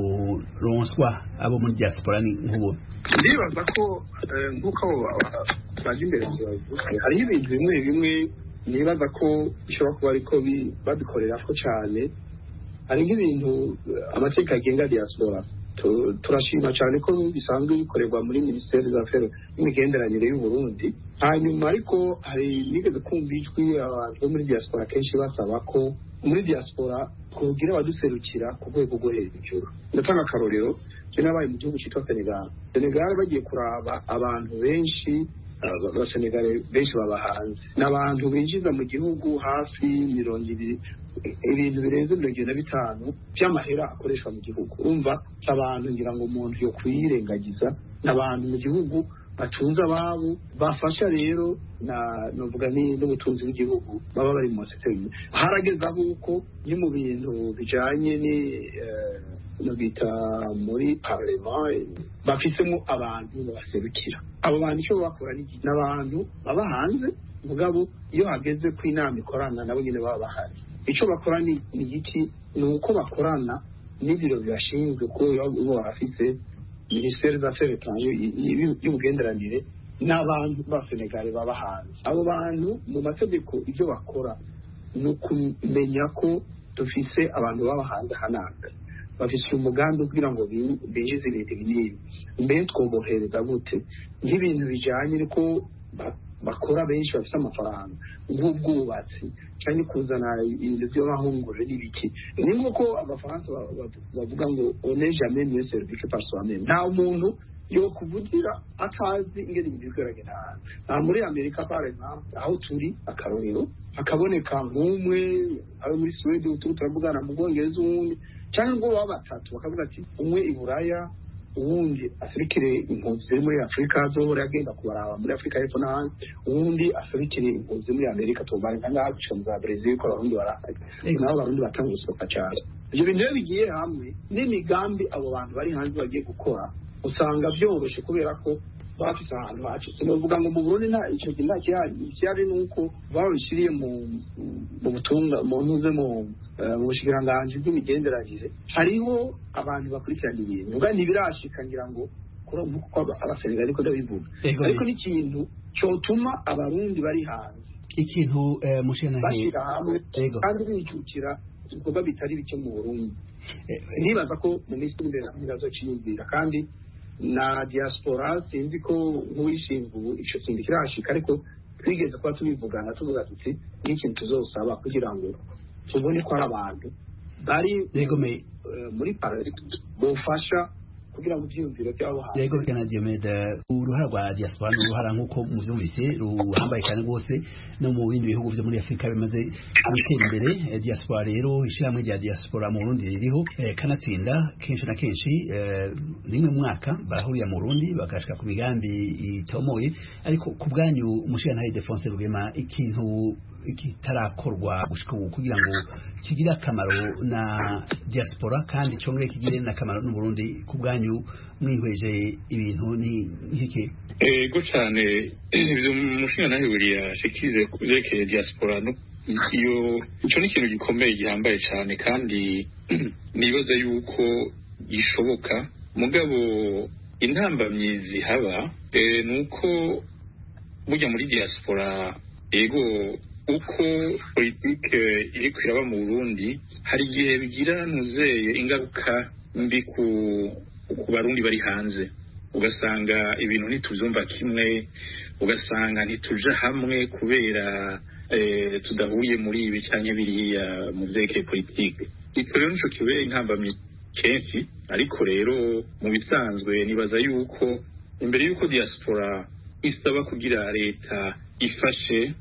ronswa abo muri diaspora ni nk'ubu? Ndibaza ko nk'uko baje imbere hari ibintu bimwe bimwe nibaza ko bishobora kuba ariko babikorera ko cyane. Hari nk'ibintu amategeko agenga diaspora turashima cyane ko bisanzwe bikorerwa muri minisiteri z'afero n'imigenderanire y'u Burundi. Hanyuma ariko hari nigeze kumva ijwi abantu bo muri diaspora kenshi basaba ko muri diaspora kugira abaduserukira ku rwego rwo hejuru. Ndatanga akarorero, je nabaye mu gihugu cyitwa Senegal bagiye kuraba abantu benshi abasenegale benshi baba hanze n'abantu binjiza mu gihugu hafi 20 ibintu birenze 25 by'amahera akoreshwa mu gihugu. Urumva abantu ngira ngo umuntu yo kwirengagiza n'abantu mu gihugu batunze ababo bafasha rero novuga n'ubutunzi bw'igihugu baba bari mu sekiteri. Harageza uko ni mu bintu bijanye ni no bita muri parlement bafisemo abantu baserukira abo bantu icyo bakora n'abantu baba hanze mugabo iyo hageze ku inama ikorana nabo nyine baba bahari. Icyo bakora ni iki ni uko bakorana n'ibiro bibashinzwe ko bo bafite minisiteri z'affaires étrangères y'ubugenderanire n'abantu ba Senegal baba hanze. Abo bantu mu mategeko ibyo bakora ni ukumenya ko dufise abantu baba hanze hanaka bafise umugambi kugira ngo binjize ibintu binini. Mbere twobohereza gute nk'ibintu bijanye niko bakora benshi bafite amafaranga nk'ubwubatsi cyane kuzana ibintu by'abahungure n'ibiki. Ni nk'uko abafaransa bavuga ngo on n'est jamais mieux servi que par soi-même. Nta muntu yo kuvugira atazi ingene ibintu bikoragena hanze. Muri Amerika par exemple aho turi akarorero hakaboneka nk'umwe aho muri Swede turavugana mu Bwongereza uwundi cyangwa ngo baba batatu bakavuga ati umwe i Buraya uwundi aserukire impunzi ziri muri Afurika zohora agenda kubaraba muri Afurika y'Epfo n'ahandi uwundi aserukire impunzi muri Amerika tubare nk'aho guca mu Brazil ko abarundi barahari nabo abarundi batanga gusohoka cyane. Ibyo bintu rero bigiye hamwe n'imigambi abo bantu bari hanze bagiye gukora usanga byoroshye kubera ko bafise ahantu hacitse. Novuga ngo mu Burundi nta icyo kintu cyari nuko babishiriye mu butunga mu ntuze mu bushikiranganji bw'imigenderanire hariho abantu bakurikirana ibintu kandi ntibirashikangira ngo kuko abasenegale ariko ndabivuga ariko n'ikintu cyotuma abarundi bari hanze ikintu mushena bashira hamwe kandi bicukira ibikorwa bitari bike mu Burundi. Nibaza ko mu minsi imbere bazociyumvira kandi na diaspora sinzi ko nk'uwishinzwe ubu icyo kintu kirashika ariko twigeze kuba tubivugana tuvuga tuti n'ikintu tuzosaba kugira ngo tubone ko ari abantu bari muri parallel bofasha kugira ngo ibyiyumviro byabo hanze. Yego kana Diomede uruhara rwa diaspora n'uruhara nk'uko muvyumvise ruhambaye cyane rwose no mu bindi bihugu byo muri Afrika bimaze gutera imbere. Diaspora rero ishyirahamwe rya diaspora mu Burundi ririho kanatsinda kenshi na kenshi rimwe mu mwaka barahurira mu Burundi bakashika ku migambi itomoye. Ariko ku bwanyu mushira nta Defense Rugema ikintu kitarakorwa gushika kugira ngo kigire akamaro na diaspora kandi cyongere kigire n'akamaro n'u Burundi ku bwanyu mwihweje ibintu ni nk'iki? Ego cyane ibyo mushinga nawe buriya shikize kuzekeye diaspora no iyo ico ni ikintu gikomeye gihambaye cyane kandi nibaza yuko gishoboka mugabo intambamyi zihaba nuko burya muri diaspora ego uko politike iri kwiraba mu Burundi hari igihe bigira nuzeye ingaruka mbi ku barundi bari hanze ugasanga ibintu ntituvyumva kimwe ugasanga ntituja hamwe kubera tudahuye muri ibi cyane biriya mu vyerekeye politike. Icyo rero nico kibere intambamye kenshi ariko rero mu bisanzwe nibaza yuko imbere yuko diaspora isaba kugira leta ifashe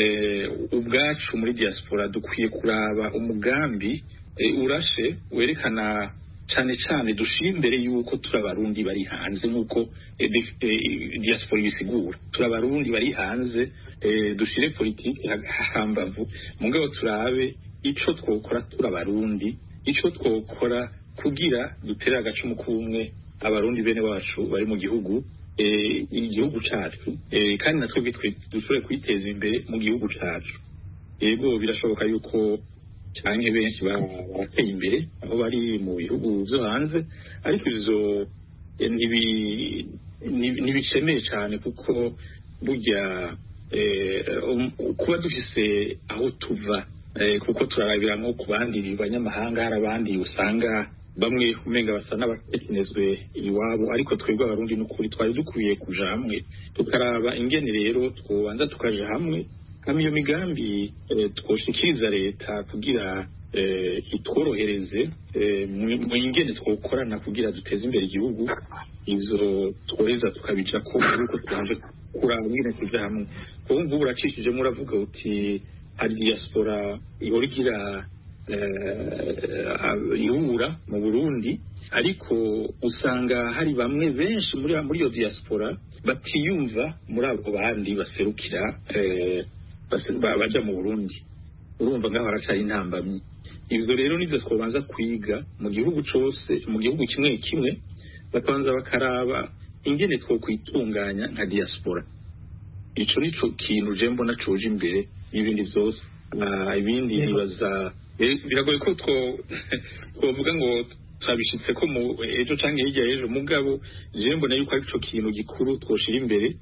ubwacu muri diaspora dukwiye kuraba umugambi urashe werekana cyane cyane dushira imbere yuko turabarundi bari hanze nkuko diaspora yisigura turabarundi bari hanze dushire politiki hambavu mugabo turabe ico twokora turabarundi ico twokora kugira dutere agacumu kumwe abarundi bene wacu bari mu gihugu igihugu cyacu kandi natwe dushobore kwiteza imbere mu gihugu cyacu. Yego birashoboka yuko cyane benshi bateye imbere aho bari mu bihugu byo hanze ariko izo ntibicemeye cyane kuko burya kuba dufise aho tuva kuko turarabira nko ku bandi banyamahanga hari abandi usanga bamwe umenga basa n'abatekinezwe iwabo ariko twebwe abarundi n'ukuri twari dukwiye kuja hamwe tukaraba ingene rero twobanza tukaja hamwe hamwe iyo migambi twoshikiriza leta kugira itworohereze mu ingene twokorana kugira duteze imbere igihugu izo twoheza tukabija ko ariko twanje kuraba ingene tuja hamwe kumva uracishije muravuga uti hari diaspora ihora igira ihura mu Burundi ariko usanga hari bamwe benshi muri iyo diaspora batiyumva muri abo bandi baserukira baja mu Burundi urumva ngaho haracari intambamyi ivyo rero nivyo twobanza kwiga mu gihugu cose mu gihugu kimwe kimwe bakanza bakaraba ingene twokwitunganya nka diaspora ico nico kintu je mbona coje imbere y'ibindi vyose ibindi bibaza biragoye ko twovuga ngo twabishitse ko mu ejo canke hirya ejo mugabo je mbona yuko ari co kintu gikuru twoshira imbere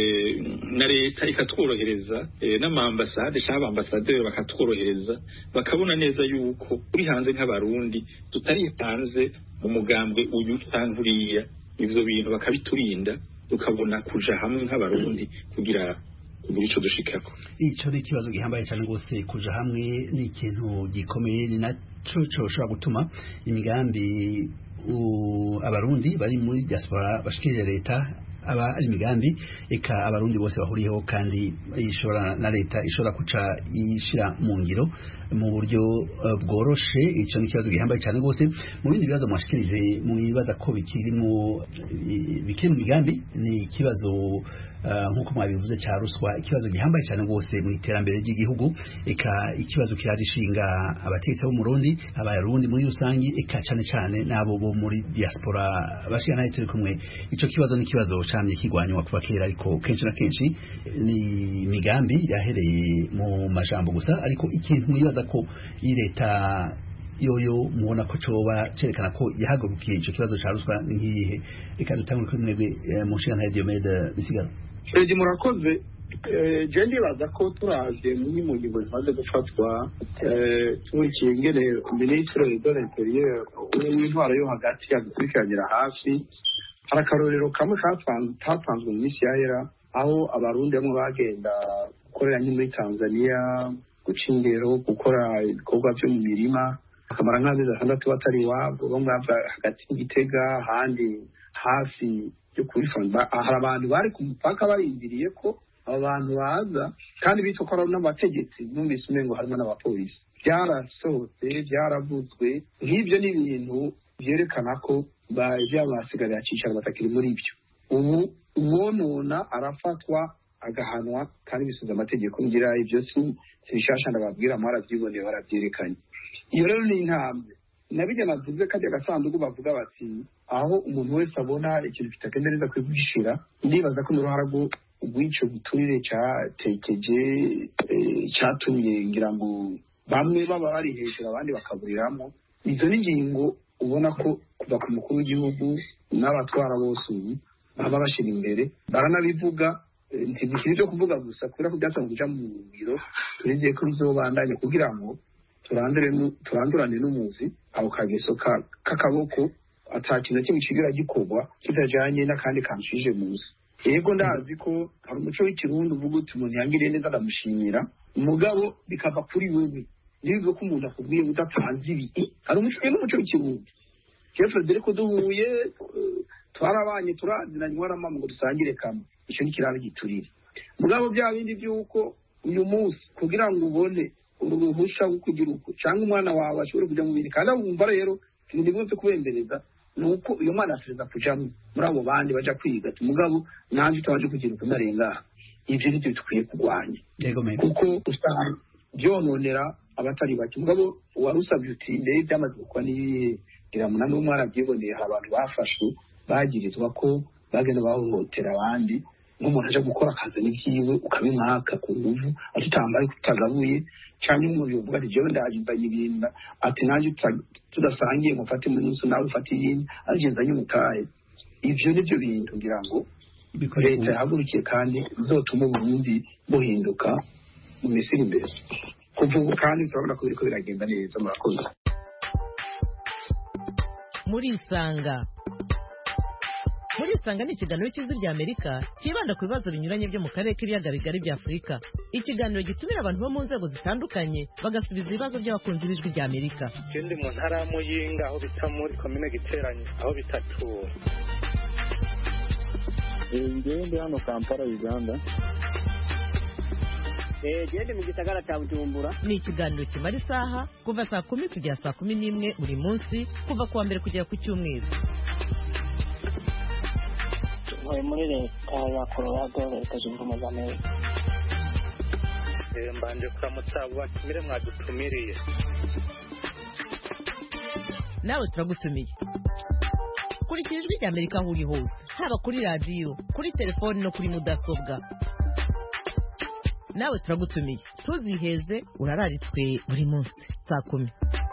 na leta ikatworohereza n'amambasade cyangwa ambasaderi bakatworohereza bakabona neza yuko uri hanze nk'abarundi tutari hanze mu mugambwe uyu cyangwa uriya ivyo bintu bakabiturinda tukabona kuja hamwe nk'abarundi kugira ico dushikako ico ni ikibazo gihambaye cyane gose kuja hamwe ni ikintu gikomeye ni naco coshobora gutuma imigambi abarundi bari muri diaspora bashikirira leta aba ari imigambi eka abarundi bose bahuriyeho kandi ishobora na leta ishobora kuca ishira mu ngiro mu buryo bworoshe ico ni ikibazo gihambaye cyane gose mu bindi bibazo mwashikirije mu bibaza ko bikiri mu migambi ni ikibazo nkuko mwabivuze cya ruswa ikibazo gihambaye cyane gose mu iterambere ry'igihugu eka ikibazo kirarishinga abategetsi bo mu Burundi abarundi muri rusangi eka cyane cyane nabo bo muri diaspora bashika nayo turi kumwe ico kibazo ni kibazo camye kigwanywa kuva kera ariko kenshi na kenshi ni migambi yahereye mu majambo gusa ariko ikintu mwibaza ko leta yoyo muona ko coba cerekana ko yahagurukiye ico kibazo ca ruswa nkiyihe eka dutangure kuri mwebwe mushira na Diomede Misigaro Eje murakoze je ndibaza ko turaje mu ngingo zimaze gufatwa turikiye ingene ministre de l'Intérieur w'intwaro yo hagati yagukurikiranyira hafi harakarorero kamwe katanzwe mu misi yahera aho abarundi bamwe bagenda gukorera muri Tanzania guca ingero gukora ibikorwa byo mu mirima akamara nk'amezi 6 batari iwabo bamwe hagati y'Igitega ahandi hafi yo kuri Fanda hari abantu bari ku mupaka barindiriye ko abo bantu baza kandi bitokora n'abategetsi numvise umengo harimo n'abapolisi byarasohotse byaravuzwe nk'ibyo ni ibintu byerekana ko basigara yacicara batakiri muri ibyo ubu uwonona arafatwa agahanwa kandi bisubiza amategeko ngira ibyo sibishasha ndababwira mwarabyiboneye barabyerekanye iyo rero ni intambwe nabijya navuze kandi agasanduku bavuga bati aho umuntu wese abona ikintu kitagenda neza kwigishira ndibaza ko n'uruhara rw'ico giturire cyatekeje cyatumye ngira ngo bamwe baba bari hejuru abandi bakaburiramo izo ni ingingo ubona ko kuva ku mukuru w'igihugu n'abatwara bose ubu baba bashira imbere baranabivuga ntibikiri byo kuvuga gusa kubera ko byatanzwe kuja mu biro turizeye ko bizobandanya kugira ngo turandurane n'umuzi aho kageso kakaboko atakintu kimwe kigira gikorwa kitajanye n'akandi kanshije muzi yego ndazi ko hari umuco w'ikirundi uvuga uti umuntu yangiriye neza ndamushimira umugabo bikava kuri wewe nibivuga ko umuntu akubwiye udatanze ibi hari umuco w'ikirundi Jeff Dereko duhuye twarabanye turaziranye waramama ngo dusangire kamwe ico ni kiraro giturire mugabo bya bindi byuko uyu munsi kugira ngo ubone uruhusha rwo kugira uko cyangwa umwana wawe ashobora kujya mu bindi kandi wumva rero ndi bwose kubendereza nuko uyu mwana aseza kujamo muri abo bandi baja kwiga mugabo nanje utabaje kugira uko narenga ivyo nivyo tukwiye kugwanya kuko usanga byononera abatari bake mugabo warusabye uti ndeye byamaze gukwa ni gira munani umwana byiboneye abantu bafashwe bagirizwa ko bagenda bahohotera abandi nk'umuntu aje gukora akazi n'ivyiwe ukabimwaka ku nguvu atitambaye kutagabuye cyangwa umuntu yovuga ati jewe ndagizanye ibintu ati nanje tudasangiye mufate mu nzu nawe ufate yindi agenzanye umutaye ivyo nivyo bintu ngira ngo leta yahagurukiye kandi bizotuma Burundi buhinduka mu misiri imbere kuvuga kandi turabona ko biriko biragenda neza murakoze murisanga ni ikiganiro cy'ijwi rya Amerika kibanda ku bibazo binyuranye byo mu karere k'ibiyaga bigari bya Afurika. Ikiganiro gitumira abantu bo mu nzego zitandukanye bagasubiza ibibazo by'abakunzi b'ijwi rya Amerika. Ikindi mu ntara ya Muyinga aho bita muri komine Giteranyi aho bitatura. Ngende hano Kampala Uganda. Gende mu gisagara cya Bujumbura. Ni ikiganiro kimara isaha kuva saa 10 kugera saa 11 buri munsi kuva kuwa mbere kugera ku cyumweru. Muri leta ya Colorado leta zunze ubumwe za Amerika. Mbanje kuramutsa batumire mwadutumiriye. Nawe turagutumiye. Kurikira ijwi rya Amerika aho uri hose, haba kuri radio, kuri telefone no kuri mudasobwa. Nawe turagutumiye. Tuziheze urararitswe buri munsi saa 10.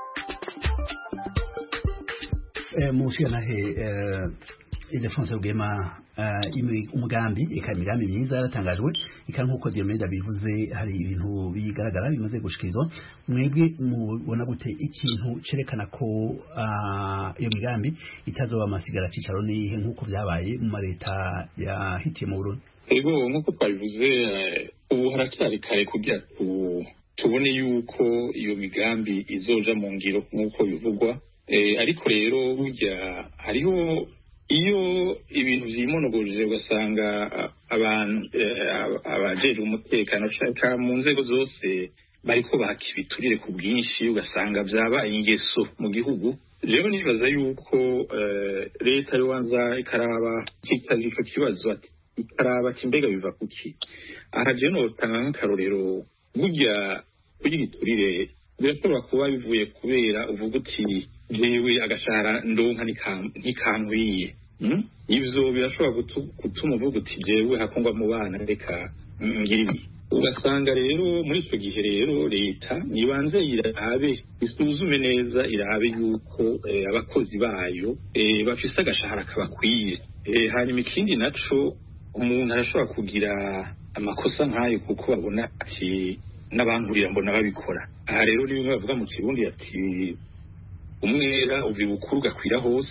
Mushanahe Ildefonse Rugema umugambi ikamirambi myiza yaratangajwe nkuko Diomede bivuze hari ibintu bigaragara bimaze gushikirizwa. Mwebwe mubona gute ikintu cerekana ko iyo migambi itazoba amasigara cicaro nihe nkuko byabaye mu leta yahitiye mu Burundi? Ego nkuko twabivuze ubu haracyari kare kugira tubone yuko iyo migambi izoja mu ngiro nkuko bivugwa, ariko rero burya hariho iyo ibintu vyimonogoje ugasanga abantu abajeje umutekano cyangwa mu nzego zose bariko bakibiturire ku bwinshi ugasanga vyabaye ingeso mu gihugu. Rero nibaza yuko leta yobanza ikaraba kitaliko kibazo ati ikaraba kimbega biva kuki. Aha je notanga nk'akarorero burya kugiturire birashobora kuba bivuye kubera uvuga uti jewe agashara ndonka nikankwiye. Ivyo birashobora gutuma uvuga uti jewe hakongwa mu bana reka ngiribi. Ugasanga rero muri ico gihe rero leta nibanze irabe isuzume neza irabe yuko abakozi bayo bafise agashahara kabakwiye. Hanyuma ikindi naco umuntu arashobora kugira amakosa nk'ayo kuko babona ati n'abankurira mbona babikora. Aha rero ni bimwe bavuga mu Kirundi ati umwera uvi bukuru gakwira hose.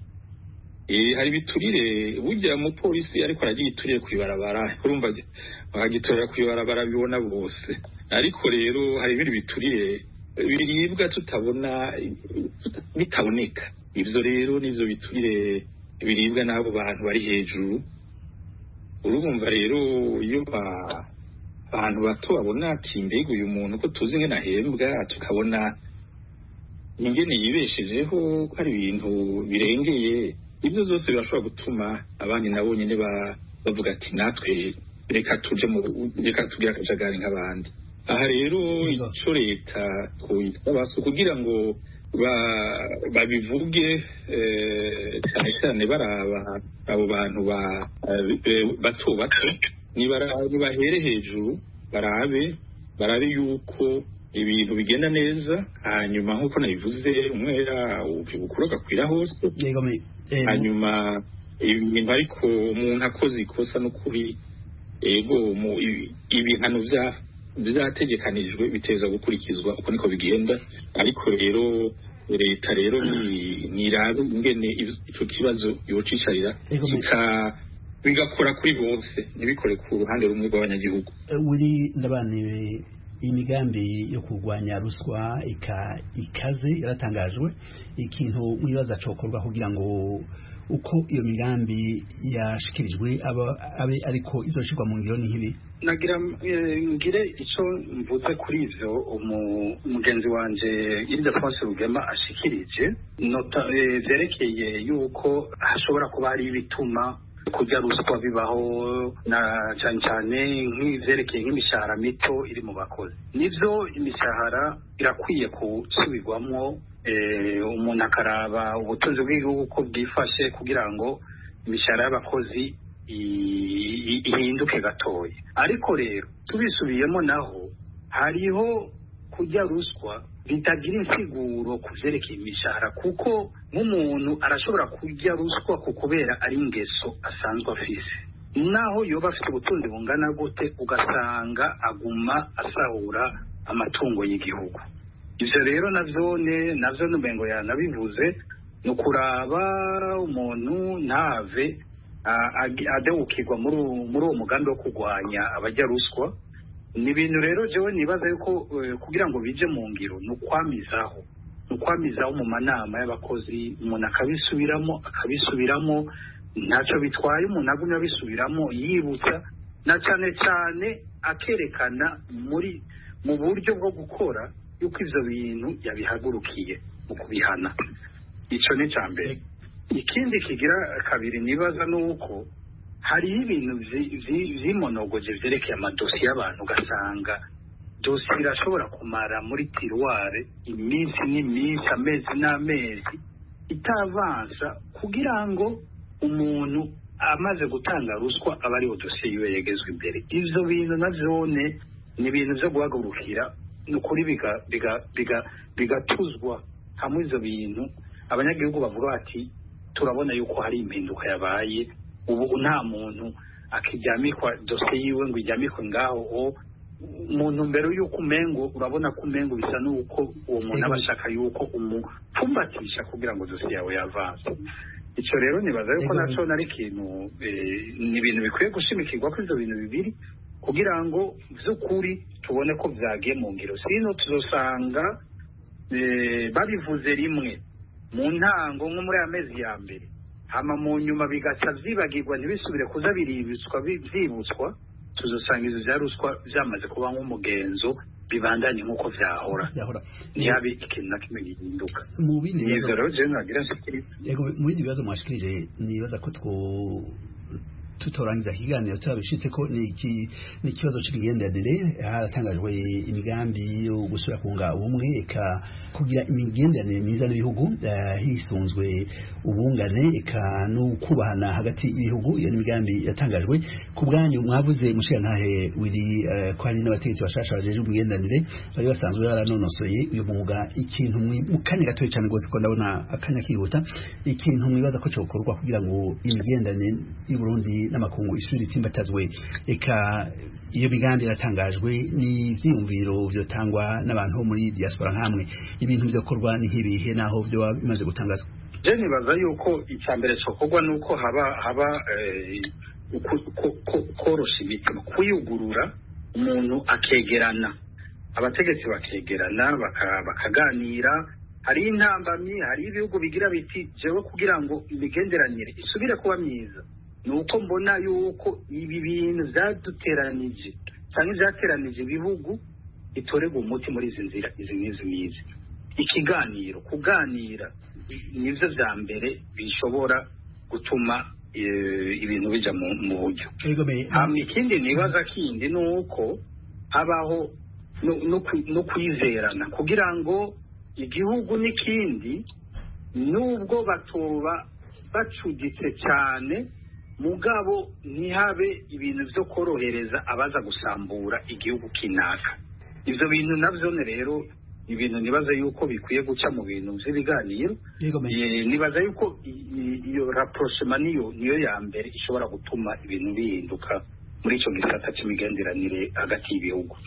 Hari biturire burya mu polisi ariko aragiturire kwibarabara urumva bagitorera kwibarabara bibona bose, ariko rero hari ibindi biturire biribwa tutabona bitaboneka. Ivyo rero nivyo biturire biribwa n'abo bantu bari hejuru. Urumva rero iyo abantu bato babona ati mbega uyu muntu ko tuzi ngene ahembwa tukabona ingene yibeshejeho ko hari ibintu birengeye, ibyo zose birashobora gutuma abandi nabo nyine bavuga ati natwe reka tugire akajagari nk'abandi. Aha rero ico leta twitwa kugira ngo babivuge cyane cyane baraba abo bantu bato nibahere hejuru barabe yuko ibintu bigenda neza, hanyuma nkuko nabivuze umwera ubukuru gakwira hose. Hanyuma ibintu ariko umuntu akoze ikosa n'ukuri ego ibihano vyategekanijwe biteza gukurikizwa uko niko bigenda, ariko rero leta rero nirabe ingene ico kibazo yocicarira bigakora kuri bose ntibikore ku ruhande rumwe rw'abanyagihugu. Wiri ndabaniwe imigambi yo kurwanya ruswa ikaze yaratangajwe. Ikintu mwibaza cokorwa kugira ngo uko iyo migambi yashikirijwe abe ariko izoshirwa mu ngiro n'ihibi? Nagira ngire ico mvuze kuri ivyo umugenzi wanje Ildefonse Rugema ashikirije vyerekeye yuko hashobora kuba hari ibituma kujya ruswa bibaho na cyane nk'ivyerekeye nk'imishahara mito iri mu bakozi. Nivyo imishahara irakwiye gusubirwamwo, umuntu akaraba ubutunzi bw'igihugu ko bwifashe kugira ngo imishahara y'abakozi ihinduke gatoya. Ariko rero tubisubiyemo naho hariho kujya ruswa bitagira insiguro kuvyerekeye imishahara, kuko nk'umuntu arashobora kujya ruswa kubera ari ingeso asanzwe afise, naho yoba afite ubutunzi bungana gute ugasanga aguma asahura amatungo y'igihugu. Ivyo rero navyo numengo yanabivuze ni ukuraba umuntu ntave adewukirwa muri uwo mugambi wo kurwanya abajya ruswa. ni ibintu rero jewe nibaza yuko kugira ngo bije mu ngiro ni ukwamizaho mu manama y'abakozi, umuntu akabisubiramo ntacyo bitwaye, umuntu agumye abisubiramo yibutsa, na cyane cyane akerekana mu buryo bwo gukora yuko ivyo bintu yabihagurukiye mu kubihana. Ico ni ca mbere. Ikindi kigira kabiri nibaza nuko hariho ibintu vyimonogoje vyerekeye amadosiye y'abantu, ugasanga dosiye irashobora kumara muri tiruware iminsi n'iminsi, amezi n'amezi itavansa, kugira ngo umuntu amaze gutanga ruswa aba ariho dosiye yiwe yegezwe imbere. Ivyo bintu navyone ni ibintu vyo guhagurukira, ni ukuri bigatuzwa hamwe. Ivyo bintu abanyagihugu bavuga bati turabona yuko hari impinduka yabaye, ubu nta muntu akiryamikwa dosiye yiwe ngo iryamikwe ngaho umuntu mbere yuko umengo, urabona ko umengo bisa nuko uwo muntu aba ashaka yuko umupfumbatisha kugira ngo dosiye yawe yavanse. Ico rero nibaza yuko naco nari ikintu, ni ibintu bikwiye gushimikirwa ko ivyo bintu bibiri, kugira ngo vy'ukuri tubone ko vyagiye mu ngiro. Sino tuzosanga babivuze rimwe mu ntango nko muri amezi ya mbere, hama mu nyuma bigaca vyibagirwa ntibisubire kuza vyibutswa, tuzosanga ivyo vya ruswa vyamaze kuba nk'umugenzo, bibandanye nk'uko vyahora, ntihabe ikintu na kimwe gihinduka. Mu bindi bibazo mwashikirije nibaza ko tutorangiza ikiganiro turabishitse ko ni ikibazo cy'imigenderanire. Haratangajwe imigambi yo gusura kunga ubumwe, eka kugira imigenderanire myiza n'ibihugu hisunzwe ubungane eka no kubahana hagati y'ibihugu. Iyo migambi yatangajwe ku bwanyu, mwavuze mushirantahe wiri ko hari n'abategetsi bashasha bajeje imigenderanire bari basanzwe baranonosoye uyu mwuga. Ikintu mu kanya gatoya cyane rwose ko ndabona akanya kihuta, ikintu mwibaza ko cyokorwa kugira ngo imigenderanire y'u Burundi n'amakungu isuri itsimbatazwe, eka iyo migambi iratangajwe n'ivyiyumviro vyotangwa n'abantu muri diaspora nkamwe, ibintu vyokorwa ni nk'ibihe naho vyo bimaze gutangazwa? Je nibaza yuko icambere cokorwa nuko haba korosha imitima, kuyugurura, umuntu akegerana, abategetsi bakegerana bakaganira. Hari intambamyi, hari ibihugu bigira biti jewe kugira ngo imigenderanire isubire kuba myiza nuko mbona yuko ibi bintu vyaduteranije cyangwa vyateranije ibihugu itorega umuti muri izi nzira izi. Ikiganiro, kuganira nivyo vya mbere bishobora gutuma ibintu bija mu buryo. Ikindi nibaza kindi nuko habaho no kwizerana, kugira ngo igihugu n'ikindi nubwo batoba bacuditse cyane, mugabo ntihabe ibintu vyo korohereza abaza gusambura igihugu kinaka. Ivyo bintu navyo rero ibintu nibaza yuko bikwiye guca mu bintu vy'ibiganiro. Nibaza yuko iyo rapprochement niyo ya mbere ishobora gutuma ibintu bihinduka muri ico gisata c'imigenderanire hagati y'ibihugu.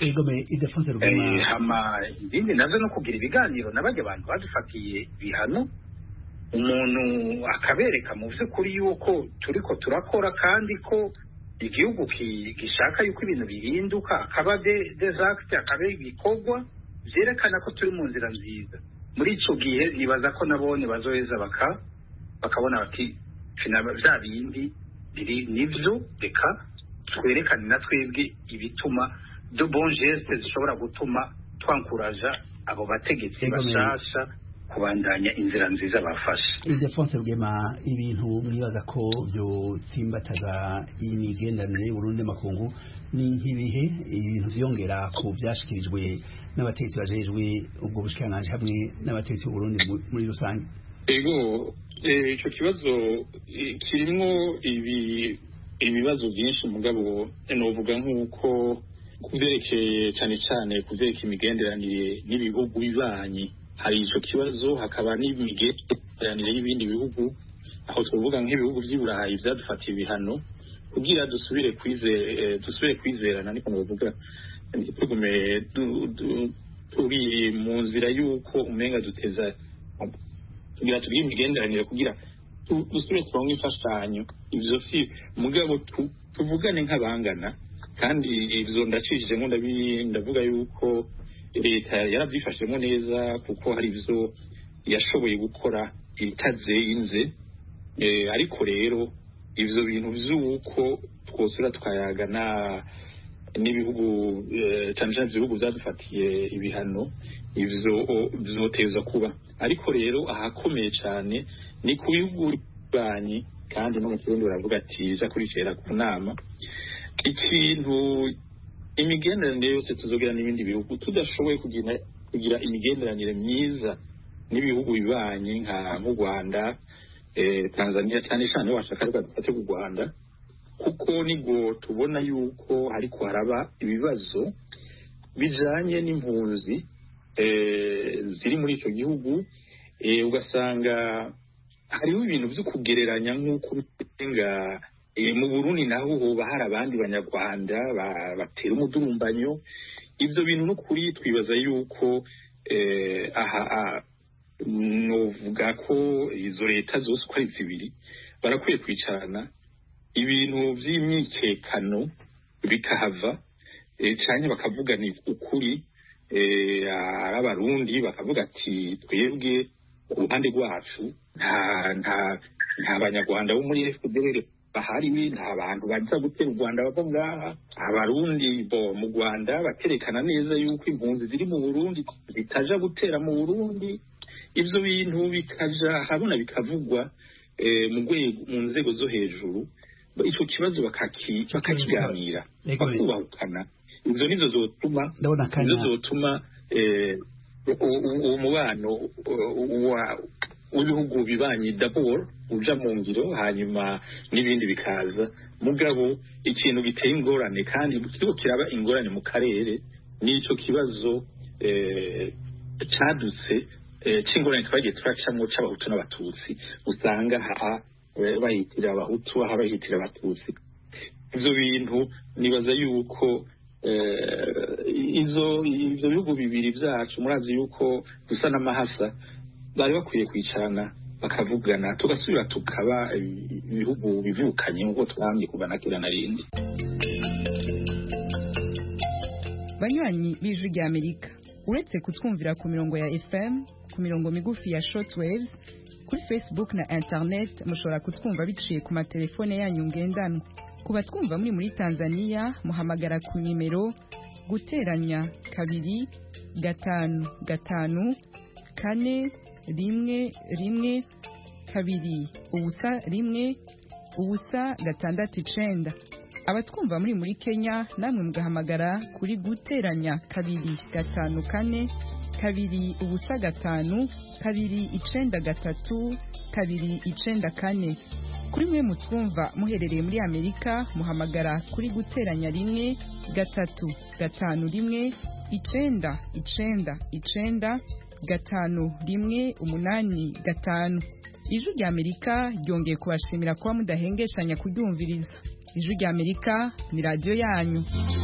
Hama ibindi navyo no kugira ibiganiro n'abajya abantu badufatiye bihano, umuntu akabereka mu vy'ukuri yuko turiko turakora kandi ko igihugu gishaka yuko ibintu bihinduka, akaba des actes, akaba ibikorwa vyerekana ko turi mu nzira nziza. Muri ico gihe nibaza ko nabone bazoheza bakabona bati vya bindi biri nivyo, reka twerekane na twebwe ibituma de bon geste zishobora gutuma twankuraja abo bategetsi bashasha kubandanya inzira nziza bafashe. Ildefonse Rugema, ibintu mwibaza ko byotsimbataza imigenderanire y'Uburundi n'amakungu ni nk'ibihe, ibintu vyongera ku vyashikirijwe n'abategetsi bajejwe ubwo bushikiranganje hamwe n'abategetsi b'Uburundi muri rusange? Ego, ico kibazo kirimwo ibibazo byinshi, mugabo novuga nk'uko kuvyerekeye cyane cyane kuvyerekeye imigenderanire n'ibihugu bibanyi, hari ico kibazo, hakaba n'imigenderanire y'ibindi bihugu, aho tuvuga nk'ibihugu vy'Iburayi vyadufatiye ibihano kugira dusubire kwizerana, niko novuga ntitugume turi mu nzira y'uko umenga kugira tugire imigenderanire kugira dusubire turonke imfashanyo ivyo si mugabo tuvugane nk'abangana kandi ivyo ndacishijemo ndavuga yuko leta yaravyifashemo neza kuko hari ivyo yashoboye gukora itazenze ariko rero ivyo bintu vy'uko twosura twayagana n'ibihugu cyane cyane ibihugu byadufatiye ibihano ivyo bizoteza kuba ariko rero ahakomeye cyane ni ku bihugu banyi kandi no mu kirundi baravuga ati za kurikera ku nama ikintu imigenderanire yose tuzogira n'ibindi bihugu tudashoboye kugira imigenderanire myiza n'ibihugu bibanyi nk'u Rwanda Tanzania cyane cyane washaka dufate ku Rwanda kuko nigo tubona yuko hariko haraba ibibazo bijanye n'impunzi ziri muri ico gihugu ugasanga hariho ibintu byo kugereranya nk'uko bitenga mu Burundi naho hoba hari abandi banyarwanda batera umudurumbanyo ivyo bintu no kuri twibaza yuko novuga ko izo leta zose uko ari zibiri barakwiye kwicarana ibintu vy'imyikekano bikahava cyane bakavugana ukuri ari abarundi bakavuga ati twebwe ku ruhande rwacu nta banyarwanda bo muri FDLR bahari nta bantu baza gutera u Rwanda bava ngaha abarundi bo mu Rwanda baterekana neza yuko impunzi ziri mu Burundi zitaja gutera mu Burundi ivyo bintu bikaja habona bikavugwa mu nzego zo hejuru ico kibazo bakakiganira bakubahukana ivyo nizo zotuma umubano w'ibihugu bibanye d'abord uja mu ngiro hanyuma n'ibindi bikaza mugabo ikintu giteye ingorane kandi kiriko kiraba ingorane mu karere n'ico kibazo cadutse c'ingorane twagiye turacamwo c'abahutu n'abatutsi usanga bahitira abahutu bahitira abatutsi ivyo bintu nibaza yuko ivyo bihugu bibiri vyacu murazi yuko dusa n'amahasa bari bakwiye kwicarana bakavugana tugasubira tukaba ibihugu bivukanye nk'uko twambye kuva na kera narindi. Banywanyi b'Ijwi rya Amerika uretse kutwumvira ku mirongo ya FM ku mirongo migufi ya shortwaves kuri Facebook na internet mushobora kutwumva biciye ku matelefone yanyu ngendanwa kuba twumva muri Tanzania muhamagara ku nimero guteranya 255 4 rimwe 2 ubusa 1 ubusa 6 abatwumva muri Kenya namwe mugahamagara kuri guteranya 254 2 ubusa 5 2 93 2 94 kuri mwe mutwumva muherereye muri Amerika muhamagara kuri guteranya 1 3 5 1 9 9 5 1 8 5 Ijwi rya Amerika ryongeye kubashimira kuba mudahengeshanya kuryumviriza. Ijwi rya Amerika ni radio yanyu.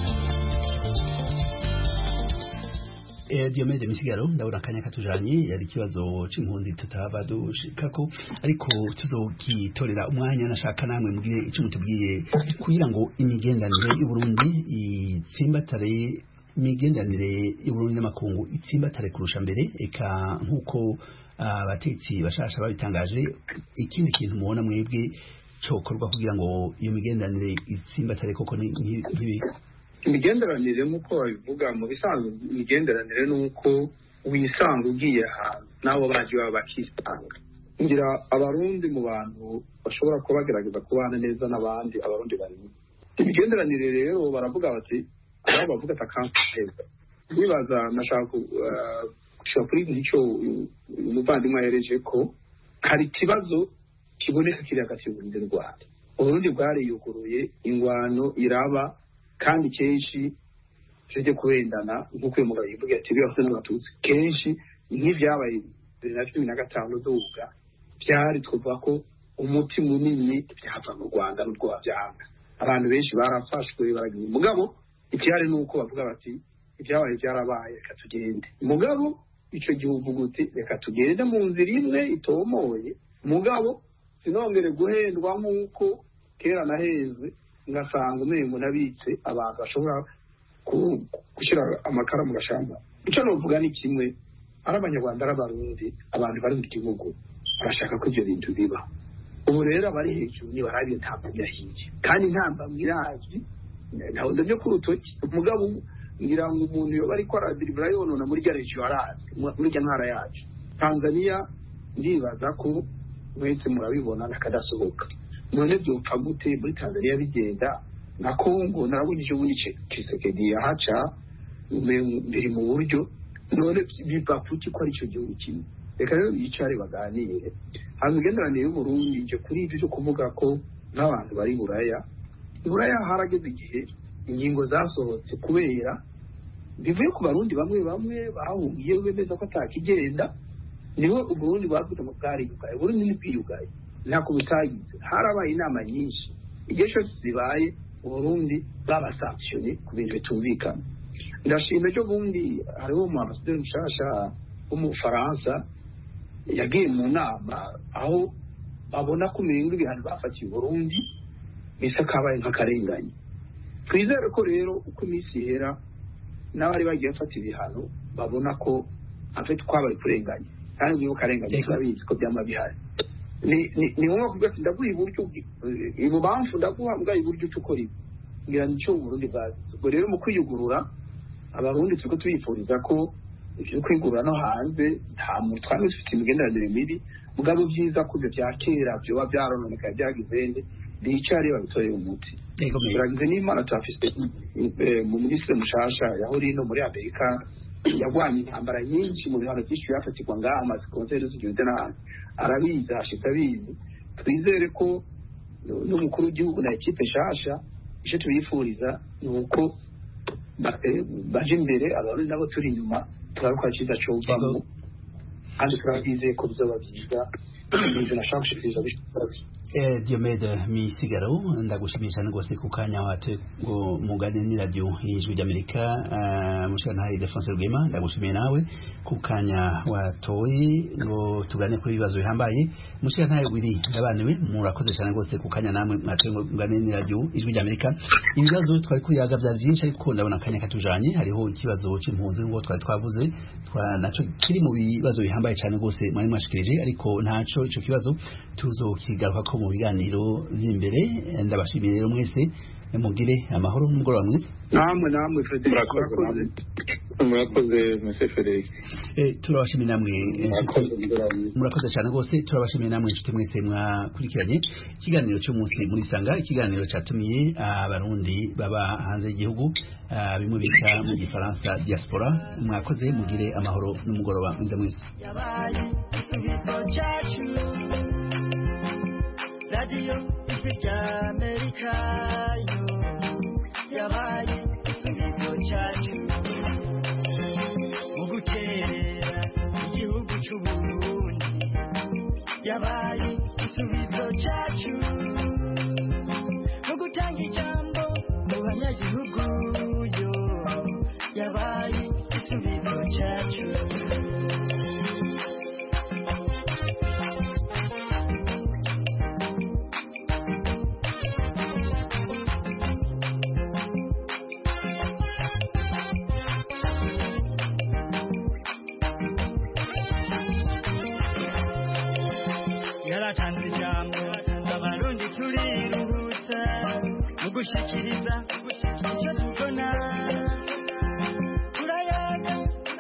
Diomede Misigaro ndabona kanya katujanye yari kibazo c'impunzi tutaba dushikako ariko tuzokitorera umwanya nashaka namwe mugire ico mutubwiye kugira ngo imigendanire y'u Burundi itsimbatare imigendanire y'u Burundi n'amakungu itsimbatare kurusha mbere eka nkuko abatetsi bashasha babitangaje ikindi kintu mubona mwebwe cokorwa kugira ngo iyo migendanire itsimbatare koko nkibi imigenderanire nk'uko babivuga mu bisanzwe imigenderanire nuko wisanga ugiye ahantu nabo baje baba bakisanga ngira abarundi mu bantu bashobora kuba bagerageza kubana neza n'abandi abarundi barimo imigenderanire rero baravuga bati abo bavuga atakansa nibaza nashaka gushaka kuri icyo umuvandimwe yahereje ko hari ikibazo kiboneka kiri hagati y'Uburundi n'u Rwanda. Uburundi bwariyuguruye ingwano iraba kandi kenshi tujye kurendana nk'uko uyu mugabo yivuga ati byose n'abatutsi kenshi nk'ivyabaye 2015 duga byari twavuga ko umuti munini byava mu Rwanda n'ubwo bavyanga abantu benshi barafashwe baragiye mugabo icyari nuko bavuga bati ibyabaye byarabaye katugende mugabo icyo gihe uvuga uti reka tugende mu nzira imwe itomoye mugabo sinongere guhendwa nk'uko kera nahezwe ngasanga umengo nabitse abantu bashobora gushyira amakara mu gashamba. Icyo novuga ni kimwe, ari abanyarwanda ari abarundi, abantu bari mu gihugu barashaka ko ibyo bintu biba. Ubu rero abari hejuru ntibarabiye ntambamyi yahiye, kandi intambamyi irazwi ntawe ndabyo ku rutoki mugabo ngira ngo umuntu yoba ariko aradiribura yonona muri rya regiyo arazi muri rya ntara yacu. Tanzania ndibaza ko mwese murabibona nakadasohoka, none byopfa gute muri Tanzania bigenda na Kongo? Narabonye icyo bundi Tshisekedi yahaca biri mu buryo, none biva kuki ko ari icyo gihugu kimwe? Reka rero bicare baganire hanyuma imigenderanire y'Uburundi nje kuri ibyo cyo kuvuga ko n'abantu bari Buraya harageze igihe ingingo zasohotse kubera bivuye ku barundi bamwe bahungiye bemeza ko atakigenda, niwe Uburundi bwavuze ngo bwariyugaye. Uburundi ntibwiyugaye, ntako butagize. Harabaye inama nyinshi, igihe cyose zibaye Uburundi bwabasankishone ku bintu bitumvikana. Ndashima cyo bundi hariho umu ambasaderi mushasha w'Umufaransa yagiye mu nama aho babona ko miringo ibihano bafatiye Uburundi bisa kabaye nk'akarengane. Twizere ko rero uko iminsi ihera n'abari bagiye bafata ibihano babona ko afite twabaye kurenganya, kandi niba karengane turabizi ko byama bihari. Ni ngombwa kuvuga ati ndaguha iburyo ibubamfu ndaguha mbwa iburyo cyo ukora ibi ngira nicyo Uburundi bwazi. Ubwo rero mu kwiyugurura abarundi turiko tuyifuriza ko ivyo kwigurura no hanze nta muntu twari dufite imigenderanire mibi, mugabo byiza ko ibyo bya kera byoba byarononekaye byagizende bicare babitoreye umuti. Turagize n'Imana turafise mu minisitiri mushasha yahori no muri Amerika yagwanye intambara nyinshi mu bihano byinshi byafatirwa ngaha amazi konseri z'igihugu n'ahandi, arabizi ashitse abizi. Twizere ko n'umukuru w'igihugu na ekipe nshasha icyo tubifuriza ni uko baje imbere, abarundi nabo turi inyuma turabikora cyiza cyovamo, kandi turabizeye ko bizoba byiza. Ibyo nashaka gushikiriza bishoboye. Diomede Misigaro, ndagushimiye cyane rwose ku kanya wate ngo mugane ni radio y'Ijwi ry'Amerika. Mushana Defense Rwema, ndagushimiye nawe ku kanya watoye ngo tugane kuri ibibazo bihambaye. Mushana Wiri ndabaniwe, murakoze cyane rwose ku kanya namwe mwate ngo mugane ni radio y'Ijwi ry'Amerika. Ibibazo twari kuyaga bya byinshi, ariko ndabona kanya katujanye. Hariho ikibazo c'impunzi ngo twari twavuze naco kiri mu bibazo bihambaye cyane rwose mwari mwashikirije, ariko ntaco ico kibazo tuzokigaruka ko mu biganiro by'imbere. Ndabashimiye rero mwese, mugire amahoro n'umugoroba mwiza. Namwe Frederic murakoze Monsieur Frederic. Turabashimiye namwe murakoze cyane rwose. Turabashimiye namwe inshuti mwese mwakurikiranye ikiganiro cy'umunsi muri Sanga, ikiganiro cyatumiye abarundi baba hanze y'igihugu, bimwe bita mu gifaransa diaspora. Mwakoze, mugire amahoro n'umugoroba mwiza mwese. Radio Ijwi ry'Amerika yabaye igisubizo cyacu mu gukerera igihugu cy'Uburundi, yabaye igisubizo cyacu mu gutanga ijambo mu banyagihugu yo, yabaye igisubizo cyacu. Abarundi turiruhutsa mu gushikiriza icyo tubona, turayaga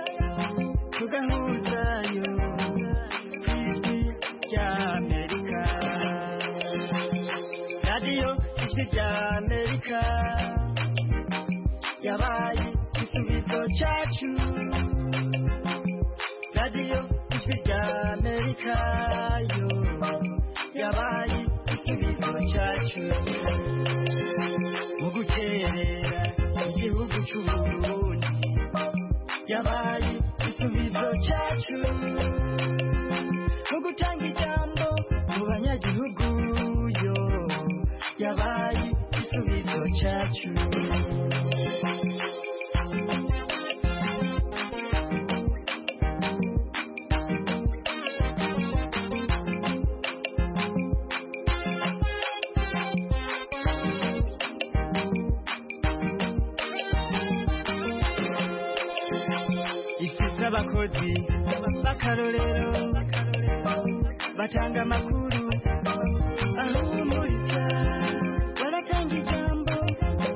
tugahuzayo Ijwi ry'Amerika. Radio Ijwi ry'Amerika yabaye igisubizo cyacu. Radio Ijwi ry'Amerika yo yabaye igisubizo cyacu mu gukerera igihugu cy'Uburundi, yabaye igisubizo cyacu mu gutanga ijambo mu banyagihugu yo, yabaye igisubizo cyacu. n'abakozi b'akarorero batanga amakuru aho muri